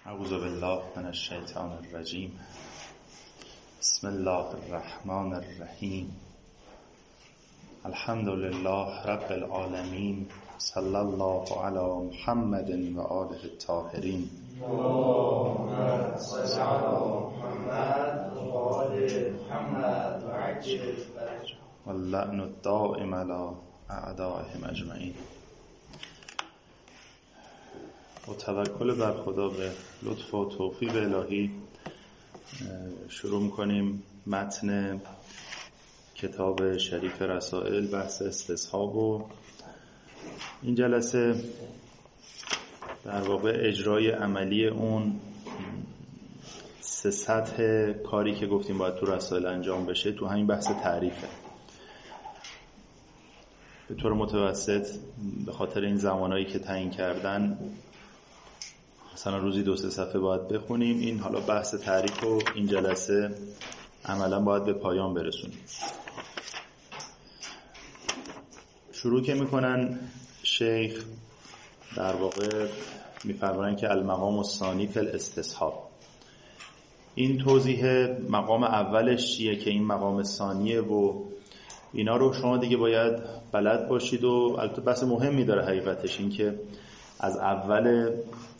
اعوذ بالله من الشیطان الرجیم. بسم الله الرحمن الرحیم. الحمد لله رب العالمین. صلی الله علی محمد و آله الطاهرین. اللهم صل علی محمد و آل محمد و عجل فرجهم. واللعن الدائم علی اعدائهم اجمعین. با توکل بر خدا به لطف و توفیق الهی شروع می‌کنیم متن کتاب شریف رسائل، بحث استصحاب. و این جلسه در واقع اجرای عملی اون سه سطح کاری که گفتیم باید تو رسائل انجام بشه تو همین بحث تعریفه. به طور متوسط به خاطر این زمانایی که تعیین کردن مثلا روزی 2-3 صفحه باید بخونیم. این حالا بحث تعریف و این جلسه عملا باید به پایان برسونیم. شروع که میکنن شیخ در واقع میفرمایند که المقام الثانی فی الاستصحاب. این توضیح مقام اولش چیه که این مقام ثانیه و اینا رو شما دیگه باید بلد باشید. و البته بحث مهمی داره حقیقتش، این که از اول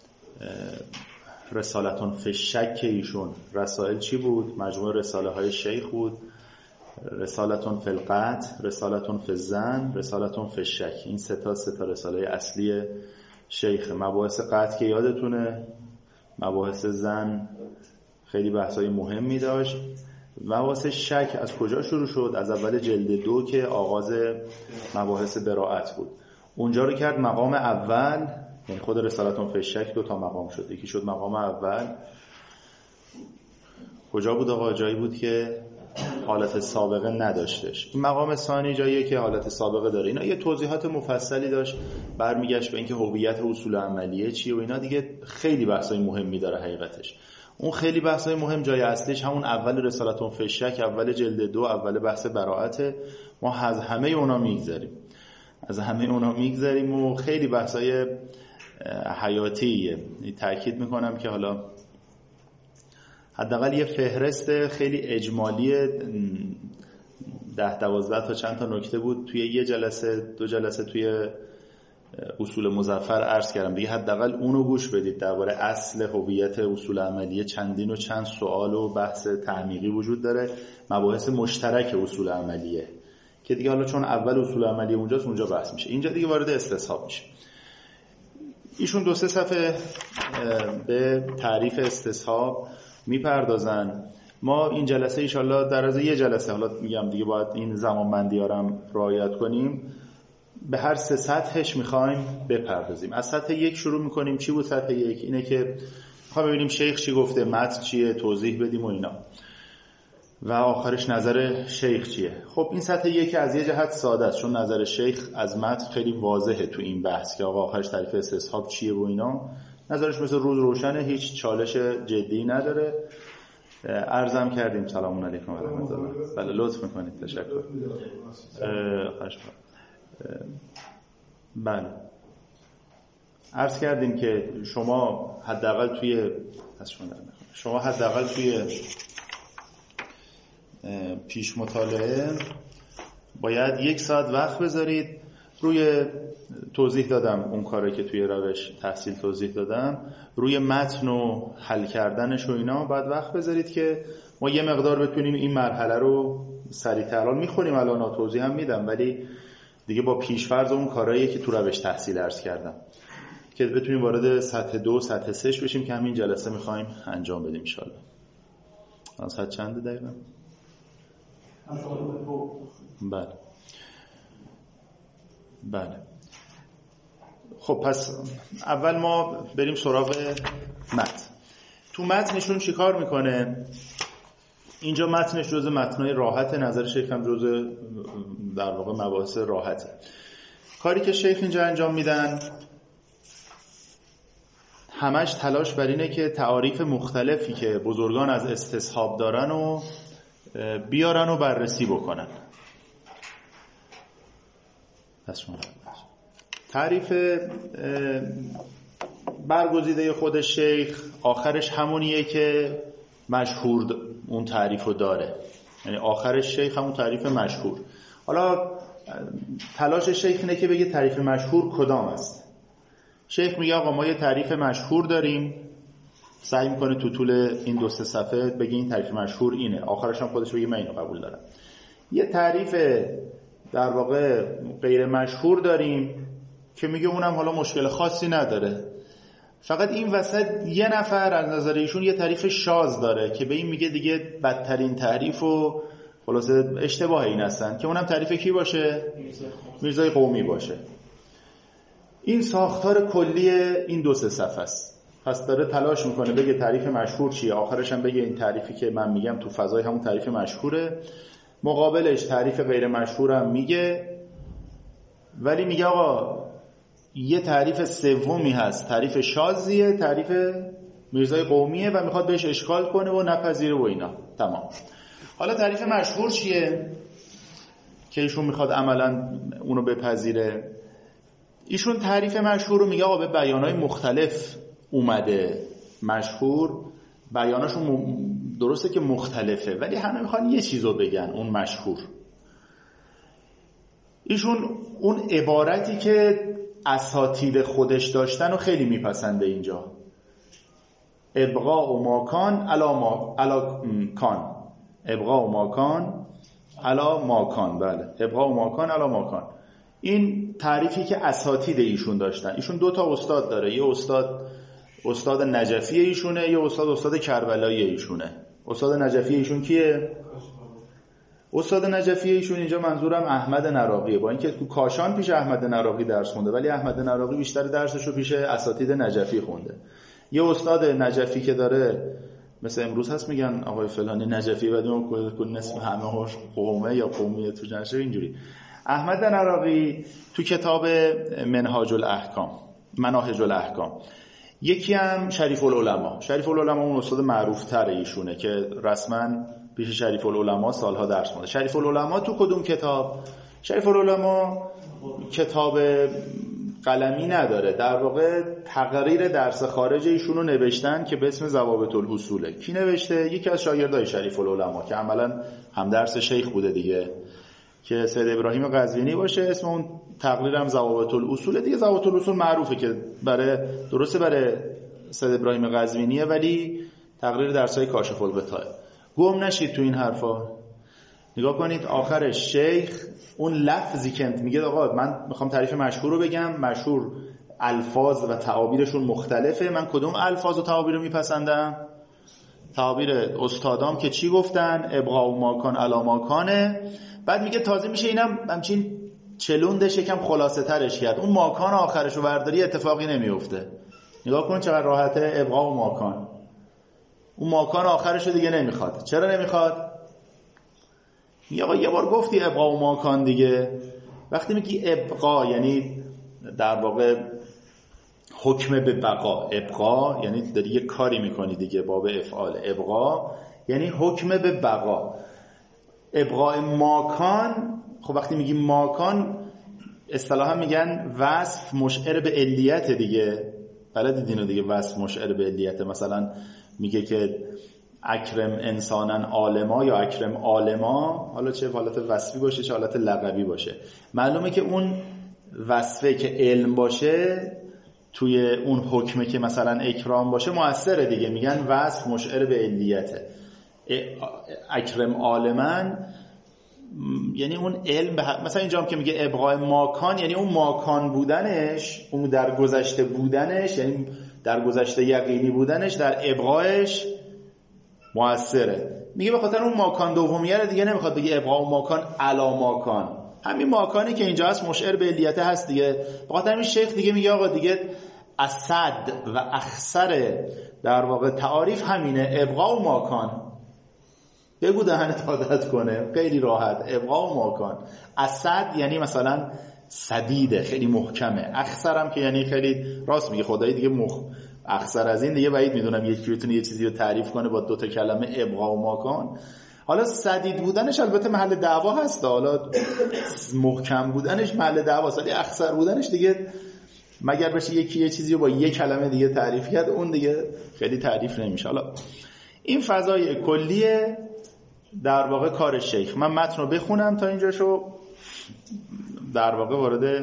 رسالتون فی الشک ایشون رسائل چی بود؟ مجموعه رساله های شیخ بود. رسالتون فی القطع، رسالتون فی الظن، رسالتون فی الشک. این سه تا رساله اصلی شیخ. مباحث قطع که یادتونه، مباحث ظن خیلی بحثای مهمی داشت. مباحث شک از کجا شروع شد؟ از اول جلد 2 که آغاز مباحث براءت بود. اونجا رو کرد مقام اول، یعنی خود رسالتون فی الشک 2 تا مقام شد. یکی شد مقام اول کجا بود آقا؟ جایی بود که حالت سابقه نداشتش. این مقام ثانی جاییه که حالت سابقه داره. اینا یه توضیحات مفصلی داشت، برمیگشت به اینکه هویت اصول عملیه چیه و اینا دیگه خیلی بحثای مهمی داره حقیقتش. اون خیلی بحثای مهم جای اصلیش همون اول رسالتون فی الشک، اول جلد 2، اول بحث براءت. ما از همه اونا میگذریم و خیلی بحثای حیاتیه. تأکید میکنم که حالا حداقل یه فهرست خیلی اجمالی 10-12 تا چند تا نکته بود توی یه جلسه 2 جلسه توی اصول مظفر عرض کردم دیگه. حداقل اونو گوش بدید. درباره اصل هویت اصول عملیه چندین و چند سوال و بحث تعمیقی وجود داره. مباحث مشترک اصول عملیه که دیگه حالا چون اول اصول عملیه اونجاست اونجا بحث میشه. اینجا دیگه وارد استصحاب میشه. ایشون 2-3 صفحه به تعریف استصحاب میپردازن. ما این جلسه انشالله در از یه جلسه، حالا میگم دیگه باید این زمانبندی ها رو هم رعایت کنیم، به هر 3 سطحش میخوایم بپردازیم. از سطح 1 شروع میکنیم. چی بود سطح 1؟ اینه که میخوایم ببینیم شیخ چی گفته، متن چیه، توضیح بدیم و اینا، و آخرش نظر شیخ چیه. خب این سطح 1 از یه جهت ساده است، چون نظر شیخ از متن خیلی واضحه تو این بحث که آقا آخرش تعریف استصحاب چیه و اینا. نظرش مثل روز روشنه، هیچ چالش جدی نداره. عرضم کردیم. سلام علیکم و رحمت الله. بله لطف میکنید. تشکر. بله عرض کردیم که شما حداقل توی پیش مطالعه باید 1 ساعت وقت بذارید روی توضیح دادم اون کاری که توی روش تحصیل توضیح دادم، روی متن و حل کردنش و اینا باید وقت بذارید که ما یه مقدار بتونیم این مرحله رو سریع‌تر. الان میخونیم، الان توضیح هم میدم، ولی دیگه با پیش‌فرض اون کارهایی که تو روش تحصیل عرض کردم که بتونیم وارد سطح 2 سطح 3 بشیم که همین جلسه میخوایم انجام بدیم ان شاء الله. الان ساعت چنده دقیقاً؟ بله. خب پس اول ما بریم سراغ متن. تو متنشون چی کار میکنه؟ اینجا متنش جزء متنای راحت، نظر شیخ هم جزء در واقع مباحث راحته. کاری که شیخ اینجا انجام میدن همش تلاش بر اینه که تعاریف مختلفی که بزرگان از استصحاب دارن و بیارن و بررسی بکنن. تعریف برگزیده خود شیخ آخرش همونیه که مشهور اون تعریف رو داره، یعنی آخرش شیخ همون تعریف مشهور. حالا تلاش شیخ اینه که بگه تعریف مشهور کدام است. شیخ میگه آقا ما یه تعریف مشهور داریم، سعی میکنه تو طول این 2-3 صفحه بگه این تعریف مشهور اینه، آخرش هم خودش بگه من اینو قبول دارم. یه تعریف در واقع غیر مشهور داریم که میگه اونم حالا مشکل خاصی نداره، فقط این وسط یه نفر از نظر ایشون یه تعریف شاذ داره که به این میگه دیگه بدترین تعریف و خلاصه اشتباه این هستن، که اونم تعریف کی باشه؟ میرزای قومی باشه. این ساختار کلی این 2-3 صفحه است. پس داره تلاش میکنه بگه تعریف مشهور چیه، آخرش هم بگه این تعریفی که من میگم تو فضای همون تعریف مشهوره، مقابلش تعریف غیر مشهورم میگه، ولی میگه آقا یه تعریف سومی هست، تعریف شاذیه، تعریف میرزای قومیه و میخواد بهش اشکال کنه و نپذیره و اینا. تمام. حالا تعریف مشهور چیه که ایشون میخواد عملا اونو بپذیره؟ ایشون تعریف مشهور رو میگه آقا به بیانهای مختلف اومده، مشهور بیاناشون درسته که مختلفه ولی همه میخوان یه چیزو بگن، اون مشهور. ایشون اون عبارتی که اساتید خودش داشتن رو خیلی میپسنده اینجا، ابقاء ماکان علا کان، ابقاء ماکان علا ماکان، بله ابقاء ماکان علا ماکان. این تعریفی که اساتید ایشون داشتن. ایشون 2 استاد داره، یه استاد نجفی ایشونه، یه استاد کربلایی ایشونه. استاد نجفی ایشون کیه؟ استاد نجفی ایشون اینجا منظورم احمد نراقیه، با اینکه تو کاشان پیش احمد نراقی درس خونده ولی احمد نراقی بیشتر درسشو پیش اساتید نجفی خونده. یه استاد نجفی که داره مثل امروز هست میگن آقای فلانی نجفی، بعد اون کل نصف همه قومه یا قومیه تو جنشه اینجوری. احمد نراقی تو کتاب منهاج الاحکام، مناهج الاحکام، یکی هم شریف العلماء اون استاد معروف تر ایشونه که رسما پیش شریف العلماء سالها درس خونده. شریف العلماء تو کدوم کتاب؟ شریف العلماء کتاب قلمی نداره، در واقع تقریر درس خارج ایشونو نوشتن که به اسم ضوابط الاصوله. کی نوشته؟ یکی از شاگردای شریف العلماء که عملا هم درس شیخ بوده دیگه، که سید ابراهیم قزوینی باشه. اسم اون تقریرم ضوابط الاصول دیگه. ضوابط الاصول معروفه که درسته برای سید ابراهیم قزوینیه ولی تقریر درسای کاشف الغطاء. گم نشید تو این حرفا. نگاه کنید آخرش شیخ اون لفظی که میگه آقا من میخوام تعریف مشهور رو بگم، مشهور الفاظ و تعابیرشون مختلفه، من کدوم الفاظ و تعابیر رو میپسندم؟ تعابیر استادام که چی گفتن؟ ابقاء ماکان علی ماکانه. بعد میگه تازه میشه اینم همچین چلوندش یکم خلاصه ترش کرد، اون ماکان آخرش رو برداری اتفاقی نمیفته. نگاه کن چقدر راحته، ابقاء ماکان. اون ماکان آخرش رو دیگه نمیخواد. چرا نمیخواد؟ میگه آقا یه بار گفتی ابقاء ماکان دیگه. وقتی میگی ابقاء یعنی در واقع حکم به بقا. ابقاء یعنی داری یه کاری میکنی دیگه، باب افعال. ابقاء یعنی حکم به بقا. ابقاء ماکان، خب وقتی میگی ماکان اصطلاحا میگن وصف مشعر به علیت دیگه. بلد دیدینو دیگه، وصف مشعر به علیت. مثلا میگه که اکرم انسانن عالما یا اکرم عالما، حالا چه حالت وصفی باشه چه حالت لقبی باشه، معلومه که اون وصفه که علم باشه توی اون حکمه که مثلا اکرام باشه مؤثره دیگه. میگن وصف مشعر به علیته. اکرم عالمن یعنی اون علم مثلا اینجا هم که میگه ابقاء ماکان یعنی اون ماکان بودنش، اون در گذشته بودنش، یعنی در گذشته یقینی بودنش در ابقاءش مؤثره. میگه به خاطر اون ماکان دومیه دیگه نمیخواد بگه ابقاء ماکان علا ماکان، همین ماکانی که اینجا هست مشعر به علیت هست دیگه. به خاطر همین شیخ دیگه میگه آقا دیگه اسد و اخسر در واقع تعاریف همینه، ابقاء ماکان. بگو دهنت عادت کنه، خیلی راحت. ابقاء ماکان. اسد یعنی مثلا سدیده، خیلی محکمه. اخسر هم که یعنی خیلی راست میگه خدایی دیگه اخسر از این دیگه بعید میدونم یکی بتونه یه چیزی رو تعریف کنه با 2 کلمه ابقاء ماکان. حالا سدید بودنش البته محل دعوا هست، حالا محکم بودنش محل دعواست، ولی اخسر بودنش دیگه مگر بشه یکی یه چیزی رو با یک کلمه دیگه تعریف کرد، اون دیگه خیلی تعریف نمیشه. حالا این فضای کلیه در واقع کار شیخ. من متن رو بخونم تا اینجاشو، در واقع وارد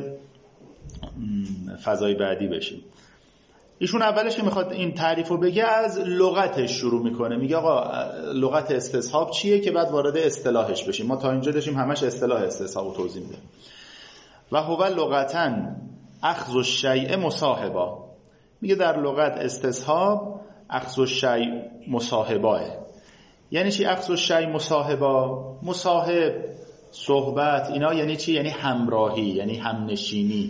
فضای بعدی بشیم. ایشون اولش که میخواد این تعریف رو بگه از لغتش شروع میکنه، میگه آقا لغت استصحاب چیه که بعد وارد اصطلاحش بشیم. ما تا اینجا داشتیم همش اصطلاح استصحاب رو توضیح میده. و هو لغتاً اخذ الشیء مصاحبا، میگه در لغت استصحاب اخذ الشیء مصاحباه. یعنی چی اخذ الشیء مصاحبا؟ مصاحب، صحبت، اینا یعنی چی؟ یعنی همراهی، یعنی همنشینی.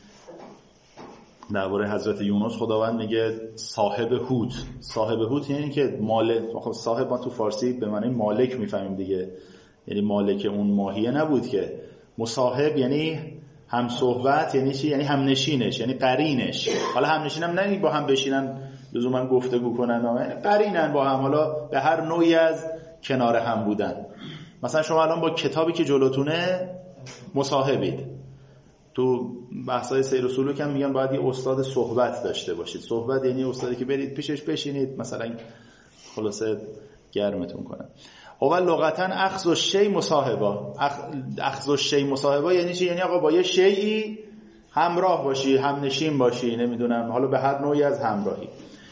درباره حضرت یونس خداوند میگه صاحب حوت. صاحب حوت یعنی که مالک. خب صاحب ما تو فارسی به معنی مالک میفهمیم دیگه، یعنی مالک اون ماهیه نبود که. مصاحب یعنی هم صحبت، یعنی چی؟ یعنی هم نشینش، یعنی قرینش. حالا هم نشینم نه با هم بشینن لزوما گفتگو کنن، یعنی قرینن با هم، حالا به هر نوعی از کنار هم بودن. مثلا شما الان با کتابی که جلوتونه مصاحبید. تو بحث‌های سیر و سلوک هم میگن باید یه استاد صحبت داشته باشید. صحبت یعنی استادی که برید پیشش بشینید مثلا خلاصه گرمتون کنه. اول لغتاً اخذ الشیء مصاحبا. اخذ الشیء مصاحبا یعنی چی؟ یعنی آقا با یه شیئی همراه باشی، همنشین باشی، نمیدونم حالا به هر نوعی از همراهی.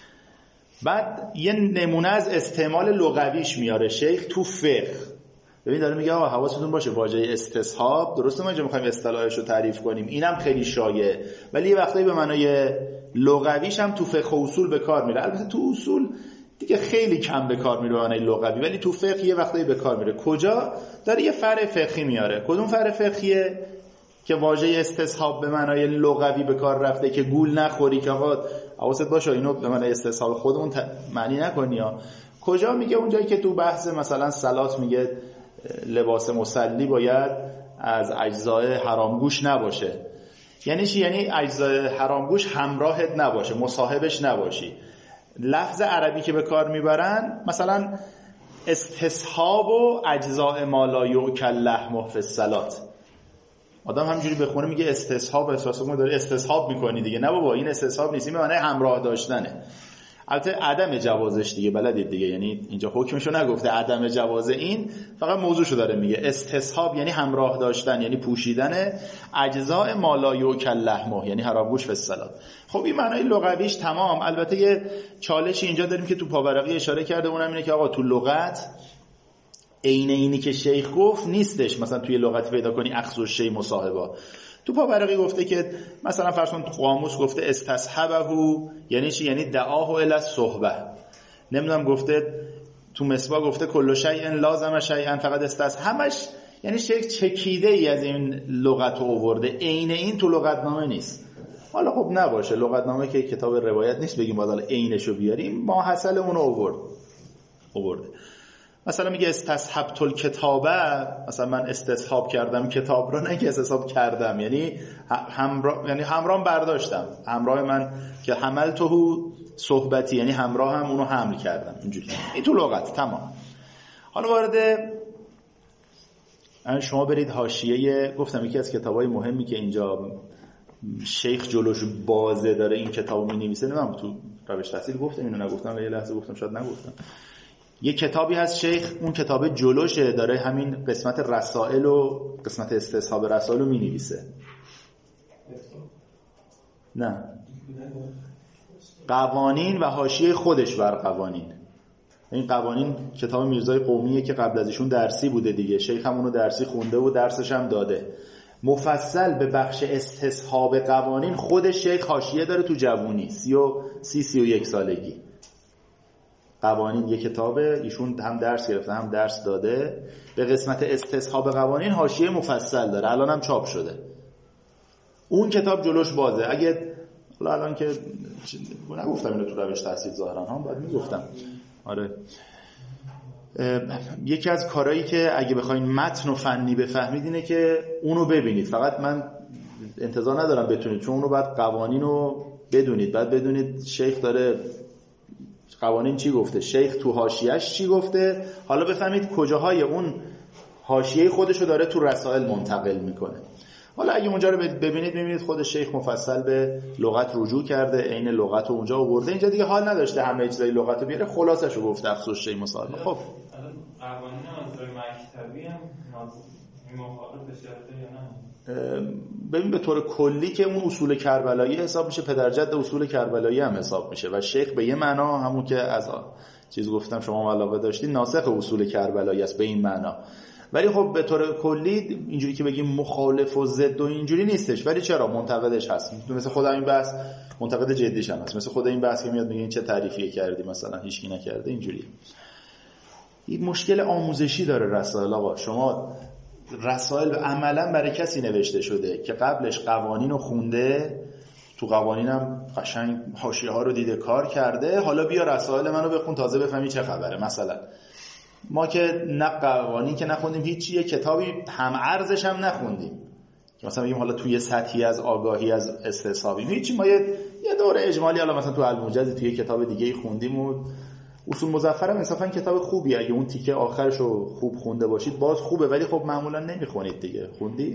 بعد یه نمونه از استعمال لغویش میاره شیخ تو فقه. ببین داره میگه آقا حواستون باشه واژه استصحاب، درسته ما اینجا میخوایم اصطلاحش رو تعریف کنیم، اینم خیلی شایع، ولی یه وقتایی به معنای لغویش هم تو فقه و اصول به کار میره. البته تو اصول دیگه خیلی کم به کار میره به معنای لغوی، ولی تو فقه یه وقتایی به کار میره. کجا؟ داره یه فرع فقهی میاره. کدوم فرع فقهیه که واژه استصحاب به معنای لغوی به کار رفته که گول نخوری که آقا حواست باشه اینو به معنای استصحاب خودمون معنی نکنی ها. کجا میگه؟ اونجایی که تو بحث مثلا صلات میگه لباس مصلی باید از اجزای حرامگوش نباشه. یعنی چی؟ یعنی اجزای حرامگوش همراهت نباشه، مصاحبش نباشی. لفظ عربی که به کار میبرن مثلا استصحاب و اجزاء ما لا یؤکل لحمه فی الصلات. آدم همینجوری بخونه میگه استصحاب، احساس ما داره استصحاب میکنی دیگه. نه بابا این استصحاب نیست، این معنی همراه داشتنه. البته عدم جوازش دیگه بلدید دیگه، یعنی اینجا حکمشو نگفته عدم جواز، این فقط موضوعشو داره میگه. استصحاب یعنی همراه داشتن، یعنی پوشیدن اجزاء ما لا یؤکل لحمه، یعنی حرامگوش فی الصلات. خب این معنای لغویش تمام. البته یه چالشی اینجا داریم که تو پاورقی اشاره کرده، اونم اینه که آقا تو لغت عین اینی که شیخ گفت نیستش. مثلا توی لغت پیدا کنی اخذ الشیء مصاحبا. تو پاورقی گفته که مثلا فرض کن قاموس گفته استصحبه یعنی چی؟ یعنی دعاه الی الصحبه. نمیدونم گفته تو مصباح گفته کل شیء لازم شیئا فقط استصحب، همش یعنی شیخ چکیده ای از این لغت رو آورده. عین این تو لغتنامه نیست. حالا خب نباشه، لغتنامه که کتاب روایت نیست بگیم باید حالا عینشو بیاریم، ما حاصل اون رو آورده. مثلا میگه استصحبت الکتابه، مثلا من استصحاب کردم کتاب رو، نه که استصحاب کردم، یعنی همراه برداشتم، همراه من که حملته صحبتی، یعنی همراه هم اونو حمل کردم. اینجوری این تو لغت تمام. حالا وارد شما برید حاشیه، گفتم یکی از کتابای مهمی که اینجا شیخ جلوش بازه داره این کتابو می‌نویسه. من تو روش تحصیل گفتم اینو نگفتم، یه لحظه گفتم شاید نگفتم. یه کتابی هست شیخ، اون کتاب جلوشه داره همین قسمت رسائل و قسمت استصحاب رسائل رو می‌نویسه. نه، قوانین و حاشیه خودش بر قوانین. این قوانین کتاب میرزای قومیه که قبل از ایشون درسی بوده دیگه، شیخ هم اونو درسی خونده و درسش هم داده. مفصل به بخش استصحاب قوانین خود شیخ حاشیه داره تو جوونی 31 سالگی. قوانین یک کتابه، ایشون هم درس گرفته هم درس داده. به قسمت استصحاب قوانین حاشیه مفصل داره، الان هم چاپ شده. اون کتاب جلوش بازه. اگه الان که نگفتم اینو تو روش تحصیل ظاهرا هم باید میگفتم. آره، یکی از کارهایی که اگه بخواین متن و فنی بفهمید اینه که اونو ببینید. فقط من انتظار ندارم بتونید، چون اونو بعد قوانین رو بدونید، بعد بدونید شیخ داره قوانین چی گفته، شیخ تو حاشیه‌اش چی گفته، حالا بفهمید کجاهای اون حاشیه خودشو داره تو رسائل منتقل میکنه. حالا اگه اونجا رو ببینید می‌بینید خود شیخ مفصل به لغت رجوع کرده، عین لغت رو اونجا آورده. اینجا دیگه حال نداشته همه چیزای لغت رو بیاره، خلاصش رو گفته افسوس شی مصاحبه. خب قوانین منظور مکتبی هم مخالفش یا نه؟ ببین به طور کلی که اون اصول کربلایی حساب میشه، پدرجد اصول کربلایی هم حساب میشه و شیخ به یه معنا همون که از چیز گفتم شما علاقه داشتین ناسخ اصول کربلایی است به این معنا. ولی خب به طور کلی اینجوری که بگیم مخالف و ضد و اینجوری نیستش، ولی چرا منتقدش هست. مثل خود این بحث منتقد جدیش هم هست، مثل خود این بحث که میاد میگه این چه تعریفی کردی مثلا هیچکی نکرده اینجوری. این مشکل آموزشی داره رسائل. آقا شما رسائل عملا برای کسی نوشته شده که قبلش قوانین رو خونده، تو قوانینم قشنگ حاشیه ها رو دیده کار کرده، حالا بیا رسائل منو بخون تازه بفهمی چه خبره. مثلا ما که نه قوانین که نخوندیم هیچی، یه کتابی هم ارزش هم نخوندیم که مثلا بگیم حالا توی سطحی از آگاهی از استصحابی هیچی، ما یه دوره اجمالی حالا مثلا تو الموجز توی کتاب دیگه خوندیم و اصول مظفر هم انصافا کتاب خوبیه، اگه اون تیکه آخرشو خوب خونده باشید باز خوبه، ولی خب معمولا نمیخونید دیگه. خوندید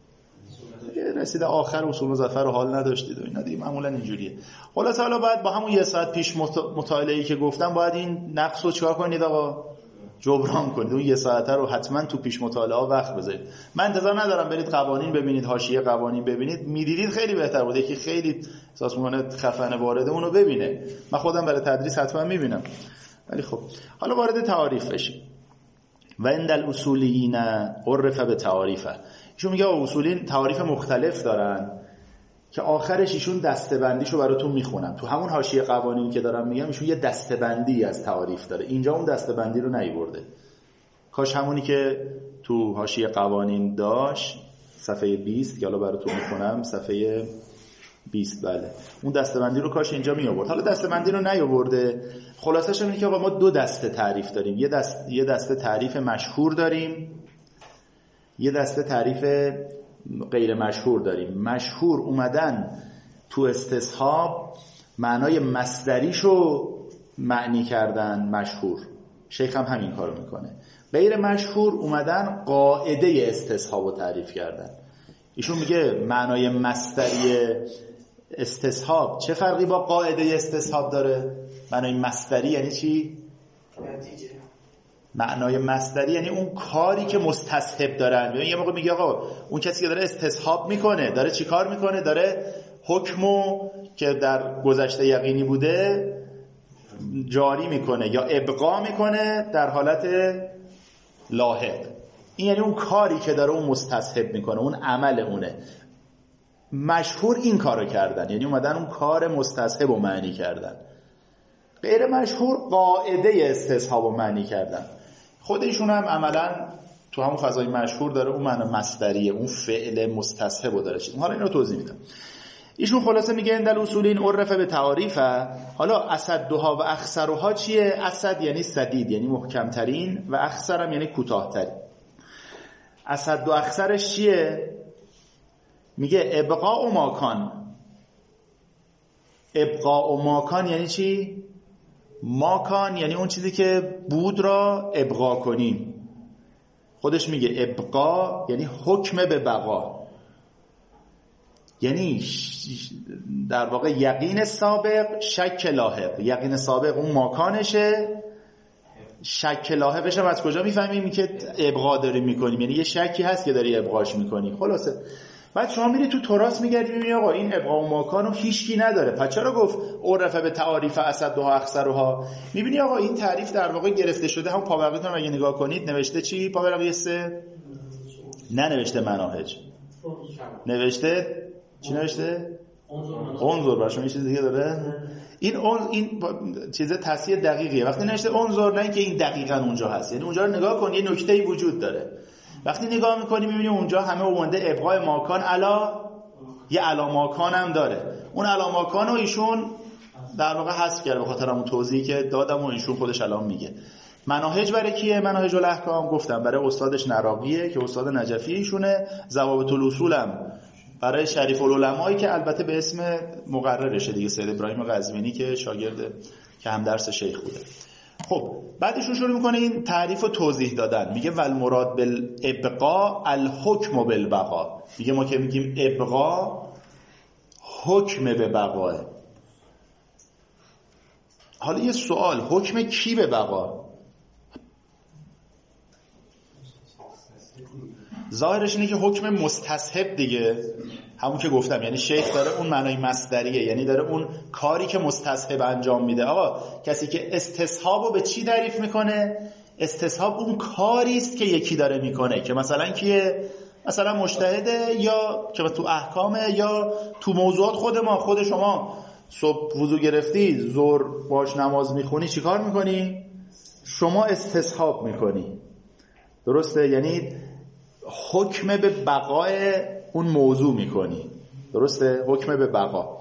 رسیده آخر اصول مظفر رو حال نداشتید و اینا دیگه معمولا اینجوریه. خلاص حالا باید با همون یه ساعت پیش مطالعه‌ای که گفتم باید این نقص رو چیکار کنید آقا؟ جبران کنید. اون یه ساعته رو حتما تو پیش مطالعه وقت بذارید. من انتظار ندارم برید قوانین ببینید، حاشیه قوانین ببینید، میدیدید خیلی بهتر بود. یکی خیلی احساس می‌کنه خفنه وارد اونو ببینه، من خودم برای تدریس حتما میبینم. ولی خب حالا وارد تعاریف بشیم. و عند الاصولیین عرف به تعاریف. ایشون میگه اصولین تعاریف مختلف دارن که آخرش ایشون دسته‌بندیشو براتون میخونم. تو همون حاشیه قوانین که دارم میگم ایشون یه دسته‌بندی از تعاریف داره، اینجا اون دسته‌بندی رو نیورده. کاش همونی که تو حاشیه قوانین داشت صفحه 20 که حالا براتون میخونم، صفحه 20 بله، اون دسته‌بندی رو کاش اینجا می آورد. حالا دسته‌بندی رو نیاورده. خلاصش اینه که آقا ما دو دسته تعریف داریم، یه دسته تعریف مشهور داریم، یه دسته تعریف غیر مشهور داریم. مشهور اومدن تو استصحاب معنای مصدریشو معنی کردن، مشهور. شیخ هم همین کارو میکنه. غیر مشهور اومدن قاعده استصحابو تعریف کردن. ایشون میگه معنای مصدری استصحاب چه فرقی با قاعده استصحاب داره؟ معنای مصدری یعنی چی؟ نتیجه. معنای مصدری یعنی اون کاری که مستصحب دارن. یه موقع میگه آقا اون کسی که داره استصحاب میکنه داره چی کار میکنه؟ داره حکمو که در گذشته یقینی بوده جاری میکنه یا ابقا میکنه در حالت لاحق. این یعنی اون کاری که داره اون مستصحب میکنه، اون عمل اونه. مشهور این کارو کردن، یعنی اومدن اون کار مستصحب رو معنی کردن. غیر مشهور قاعده استصحاب رو معنی کردن. خودشون هم عملا تو همون فضای مشهور داره اون معنی مصدریه، اون فعل مستصحب رو داره. حالا اینو توضیح میدم. ایشون خلاصه میگه اندل اصولین عرف به تعاریفه. حالا اسدها و اخسرها چیه؟ اسد یعنی سدید، یعنی محکمترین، و اخسر هم یعنی کوتاهترین. اسد و اخسرش چیه؟ میگه ابقاء و ماکان. ابقاء و ماکان یعنی چی؟ ماکان یعنی اون چیزی که بود را ابقا کنیم. خودش میگه ابقا یعنی حکم به بقا، یعنی در واقع یقین سابق شک لاحق. یقین سابق اون ماکانشه، شک لاحقش هم از کجا میفهمیم که ابقا داری میکنیم؟ یعنی یه شکی هست که داری ابقاش میکنی. خلاصه بعد شما میری تو تراث میگردی میبینی آقا این ابقا و ماکانو هیچکی نداره، پس چرا گفت عرفه به تعاریف اسدها اخسرها؟ میبینی آقا این تعریف در واقع گرفته شده. هم پاورقیتون رو اگه نگاه کنید نوشته چی؟ پاورقی 3 ننوشته مناهج، نوشته چی نوشته؟ انظر. برای شما یه چیز دیگه داره؟ این چیز تصحیح دقیقیه. وقتی نوشته انظر نه اینکه این دقیقاً اونجا هست، یعنی اونجا رو نگاه کن یه نکته‌ای وجود داره. وقتی نگاه میکنی میبینی اونجا همه اومده ابقاء ماکان علا یه علا ماکان هم داره. اون علا ماکان رو ایشون در واقع حذف کرده به خاطر اون توضیحی که دادم و ایشون خودش الان میگه. مناهج برای کیه؟ مناهج الاحکام گفتم برای استادش نراقیه که استاد نجفی ایشونه. ضوابط الاصول هم برای شریف العلمایی که البته به اسم مقررشه دیگه، سید ابراهیم قزوینی که شاگرد که هم درس شیخ بوده. خب بعدشون شروع میکنه این تعریف و توضیح دادن. میگه والمراد بالابقاء الحکم بالبقاء. میگه ما که میگیم ابقا حکم به بقاه. حالا یه سوال، حکم کی به بقا؟ ظاهرش اینه که حکم مستصحب دیگه، همون که گفتم، یعنی شیخ داره اون معنای مصدریه، یعنی داره اون کاری که مستصحب انجام میده. آقا کسی که استصحابو به چی تعریف میکنه؟ استصحاب اون کاری است که یکی داره میکنه، که مثلا کیه؟ مثلا مجتهده، یا که تو احکامه، یا تو موضوعات خود شما صبح وضو گرفتی، ظهر باش نماز میخونی، چیکار میکنی؟ شما استصحاب میکنی. درسته؟ یعنی حکم به بقای اون موضوع میکنی. درسته؟ حکم به بقا.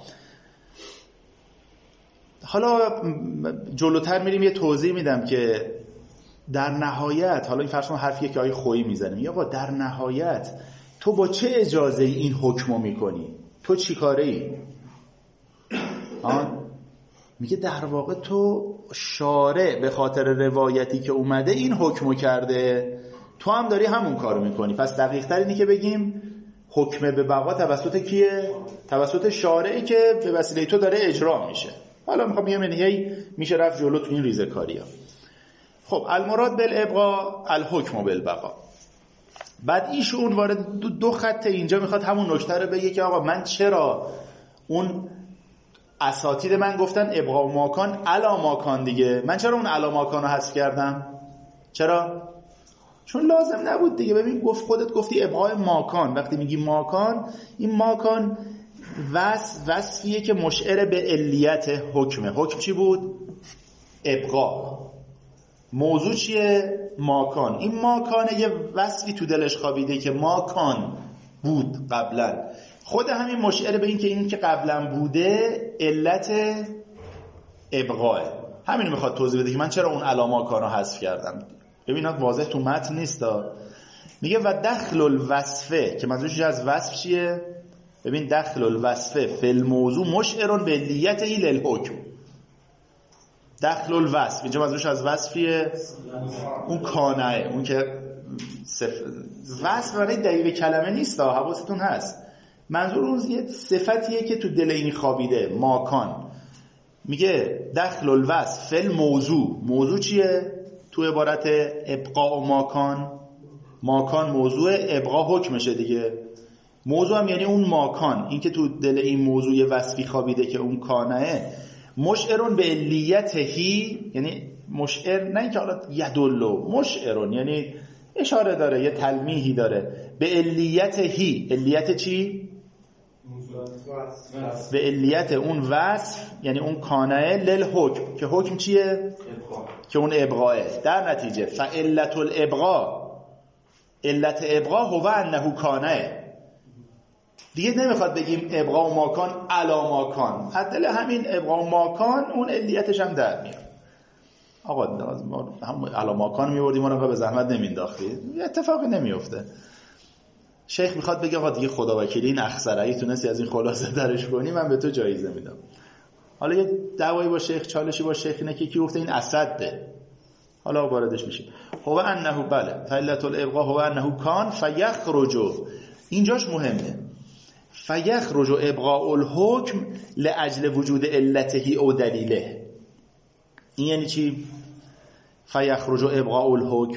حالا جلوتر میریم یه توضیح میدم که در نهایت، حالا این فرض کن حرفیه که آیه خویی میزنیم، یا با در نهایت تو با چه اجازه این حکمو میکنی؟ تو چی کاره ای؟ میگه در واقع تو شارع به خاطر روایتی که اومده این حکمو کرده، تو هم داری همون کارو میکنی. پس دقیق تر اینی که بگیم حکم به بقا توسط کیه؟ توسط شارعی که به وسیله تو داره اجرا میشه. حالا میخوام بگم یعنی میشه رفت جلو تو این ریزه کاریا. خب المراد بالابقاء الحکم بالبقا. بعد ایشون وارد دو خط اینجا میخواد همون نکته رو بگه که آقا من چرا اون اساتید من گفتن ابقاء ماکان علا ماکان دیگه، من چرا اون علا ماکان رو حذف کردم؟ چرا؟ چون لازم نبود دیگه. ببین خودت گفتی ابقاء ماکان. وقتی میگی ماکان، این ماکان وصفیه که مشعر به علیت حکمه. حکم چی بود؟ ابقاء. موضوع چیه؟ ماکان. این ماکانه یه وصفی تو دلش خوابیده که ماکان بود قبلا. خود همین مشعر به این که این که قبلا بوده علت ابقاء. همین میخواد توضیح بده که من چرا اون علا ماکان رو حذف کردم. ببین واضح تو متن نیست. میگه و دخل الوصفه، که منظورش از وصف چیه؟ ببین دخل الوصفه فی الموضوع مشعر به علیته للحکم. دخل الوصف اینجا منظورش از وصفیه اون کانه، اون که وصف معنی دقیق کلمه نیست، حواستون هست. منظور اون یه صفتیه که تو دل این خوابیده، ماکان. میگه دخل الوصف فی الموضوع. موضوع چیه؟ تو عبارت ابقاء و ماکان موضوع، ابقاء حکمشه دیگه. موضوع هم یعنی اون ماکان، این که تو دل این موضوع یه وصفی خوابیده که اون کانه. مشعرون به علیتهی، یعنی مشعر نه اینکه حالا یدلو، مشعرون یعنی اشاره داره، یه تلمیحی داره. به علیتهی، علیت چی؟ به علیت اون وصف، یعنی اون کانه، للحکم، که حکم چیه؟ که اون ابقاء. در نتیجه فعلت الابقاء، علت ابقاء هو انه کانه. دیگه نمیخواد بگیم ابقاء و ماکان علا ماکان، حدل همین ابقاء و ماکان اون علیتش هم در میاد. آقا هم علا ماکان میوردیم اون به زحمت نمینداختی، اتفاقی نمیفته. شیخ میخواد بگه آقا دیگه خدا وکیلی این اخسرایی تونستی از این خلاصه درش کنی، من به تو جایزه میدم. حالا یه دعوایی با شیخ، چالشی با شیخ اینه که کی گفته این اسده، حالا واردش میشیم. هو انه بله فعلت الابقاء هو انه کان فیخرج، اینجاش مهمه، فیخرج ابقاء الحکم لاجل وجود علته او دلیله. این یعنی چی؟ فیخرج ابقاء الحکم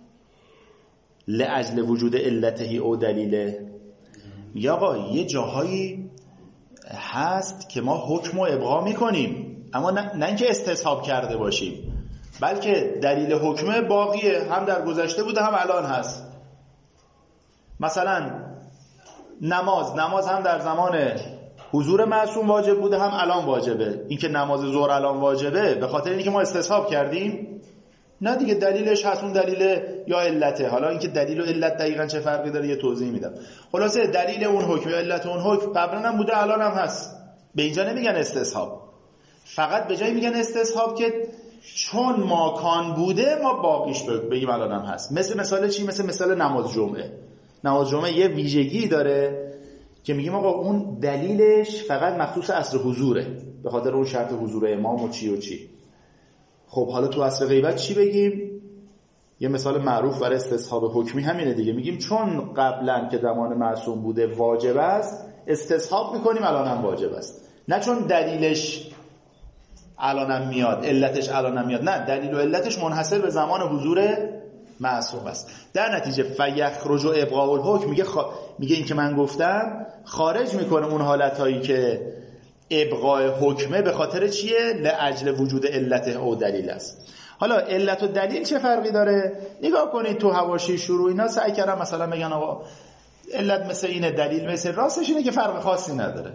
لاجل وجود علته او دلیله. یا آقا یه جاهایی هست که ما حکم و ابقا میکنیم، اما نه اینکه استصحاب کرده باشیم، بلکه دلیل حکمه باقیه، هم در گذشته بوده هم الان هست. مثلا نماز هم در زمان حضور معصوم واجب بوده، هم الان واجبه. اینکه نماز ظهر الان واجبه به خاطر اینکه ما استصحاب کردیم؟ نه دیگه، دلیلش هست، اون دلیل یا علته. حالا اینکه دلیل و علت دقیقاً چه فرقی داره یه توضیح میدم. خلاصه دلیل اون حکم یا علت اون حکم قبلا هم بوده الان هم هست. به اینجا نمیگن استصحاب، فقط به جای میگن استصحاب که چون ماکان بوده ما باقیش بگیم الان هم هست. مثال چی؟ مثل نماز جمعه. نماز جمعه یه ویژگی داره که میگیم آقا اون دلیلش فقط مخصوص عصر حضوره، به خاطر اون شرط حضور امام و چی و چی. خب حالا تو اصل غیبت چی بگیم؟ یه مثال معروف برای استصحاب حکمی همینه دیگه، میگیم چون قبلا که زمان معصوم بوده واجب است استصحاب میکنیم الانم واجب است، نه چون دلیلش الانم میاد علتش الانم میاد، نه دلیل و علتش منحصر به زمان حضور معصوم است. در نتیجه فیخرج و ابقاء الحکم میگه این که من گفتم خارج میکنه اون حالتایی که ابقاء حکمه به خاطر چیه؟ لاجل وجود علت او دلیل است. حالا علت و دلیل چه فرقی داره؟ نگاه کنید تو حواشی شروع اینا سعی کردم مثلا بگن آقا علت مثل اینه دلیل مثل، راستش اینه که فرق خاصی نداره.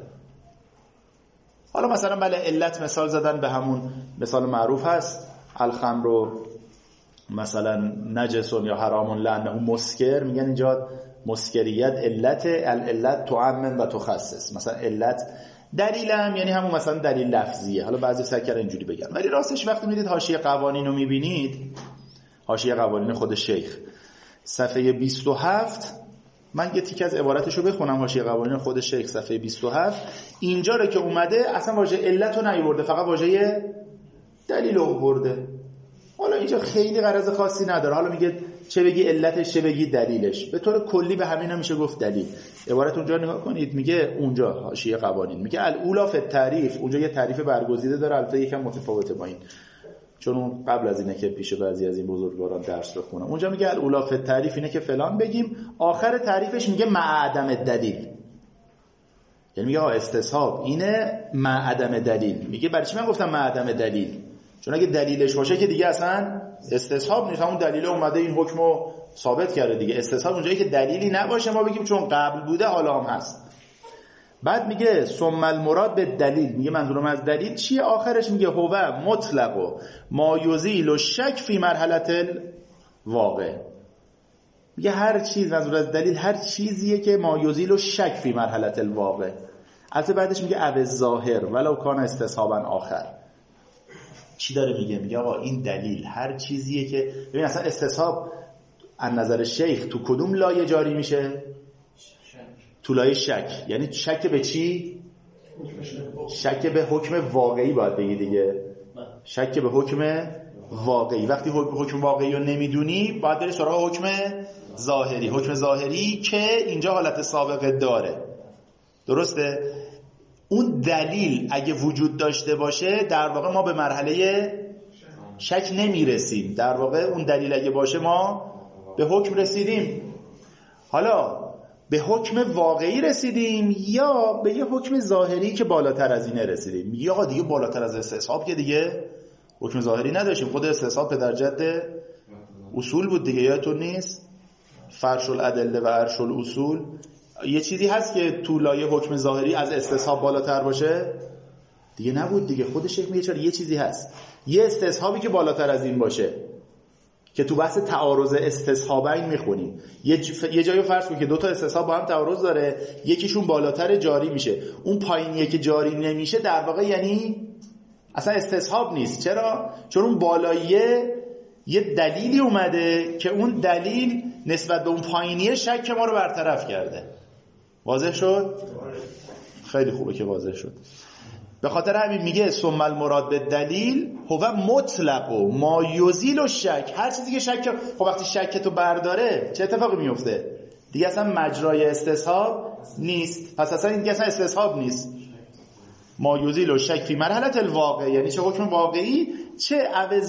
حالا مثلا بله علت مثال زدن به همون مثال معروف هست الخمر رو مثلا نجسون یا حرامون لانه مسکر، میگن اینجا مسکریت علت تعمم و تخصص، مثلا علت دلیلم یعنی همون مثلا دلیل لفظیه. حالا بعضی سعی کردن اینجوری بگن، ولی راستش وقتی میدید حاشیه قوانین رو میبینید، حاشیه قوانین خود شیخ صفحه 27، من یه تیکه از عبارتشو بخونم. حاشیه قوانین خود شیخ صفحه 27 اینجا رو که اومده اصلا واژه علت رو نیورده، فقط واژه دلیل رو آورده. حالا اینجا خیلی غرض خاصی نداره، حالا میگه چه بگی علتش چه بگی دلیلش، به طور کلی به همین میشه گفت دلیل. عبارت اونجا نگاه کنید، میگه اونجا حاشیه قوانین میگه الاولی فی التعریف، اونجا یه تعریف برگزیده داره، البته یکم متفاوته با این چون اون قبل از اینه که پیش بعضی از این بزرگواران درس بخونم. اونجا میگه الاولی فی التعریف اینه که فلان بگیم، آخر تعریفش میگه مع عدم دلیل، یعنی میگه استصحاب اینه مع عدم دلیل. میگه برای چی من گفتم مع عدم دلیل؟ چون اگه دلیلش باشه که دیگه اصلا استصحاب نیست، همون دلیل اومده این حکمو ثابت کرده دیگه. استصحاب اونجایی که دلیلی نباشه ما بگیم چون قبل بوده حالا هم هست. بعد میگه ثم المراد به دلیل، میگه منظورم از دلیل چیه؟ آخرش میگه هو مطلق و ما یزیل و شک فی مرحله الواقع. میگه هر چیز منظور از دلیل هر چیزیه که ما یزیل و شک فی مرحله الواقع. البته بعدش میگه او ظاهر ولو کان استصحابا آخر. چی داره میگه؟ میگه آقا این دلیل هر چیزیه که ببین اصلا استصحاب از نظر شیخ تو کدوم لایه جاری میشه؟ تو لایه شک. یعنی شک به چی؟ شک به حکم واقعی باید بگی دیگه، شک به حکم واقعی. وقتی حکم واقعی رو نمیدونی باید بری سراغ حکم ظاهری. حکم ظاهری که اینجا حالت سابقه داره، درسته؟ اون دلیل اگه وجود داشته باشه در واقع ما به مرحله شک نمیرسیم، در واقع اون دلیل اگه باشه ما به حکم رسیدیم. حالا به حکم واقعی رسیدیم یا به یه حکم ظاهری که بالاتر از اینه رسیدیم. میگه آقا دیگه بالاتر از استصحاب که دیگه حکم ظاهری نداشتیم، خود استصحاب پدر جد اصول بود دیگه، یادتون نیست؟ فرش الادله و عرش الاصول. یه چیزی هست که تو لایه حکم ظاهری از استصحاب بالاتر باشه؟ دیگه نبود دیگه. خودش میگه چرا یه چیزی هست، یه استصحابی که بالاتر از این باشه که تو بحث تعارض استصحابین میخونیم. یه جایی فرض کن که دو تا استصحاب با هم تعارض داره، یکیشون بالاتر جاری میشه، اون پایینیه که جاری نمیشه در واقع یعنی اصلا استصحاب نیست. چرا؟ چون اون بالاییه یه دلیلی اومده که اون دلیل نسبت به اون پایینیه شک ما رو برطرف کرده. واضح شد؟ خیلی خوبه که واضح شد. به خاطر همین میگه ثم المراد به دلیل هو مطلق و ما یزیل و شک. هر چیزی که شک، خب وقتی شک تو برداره چه اتفاقی میفته؟ دیگه اصلا مجرای استصحاب نیست، پس اصلا این دیگه اصلا استصحاب نیست. ما یزیل و شک فی مرحله الواقع، یعنی چه حکم واقعی چه او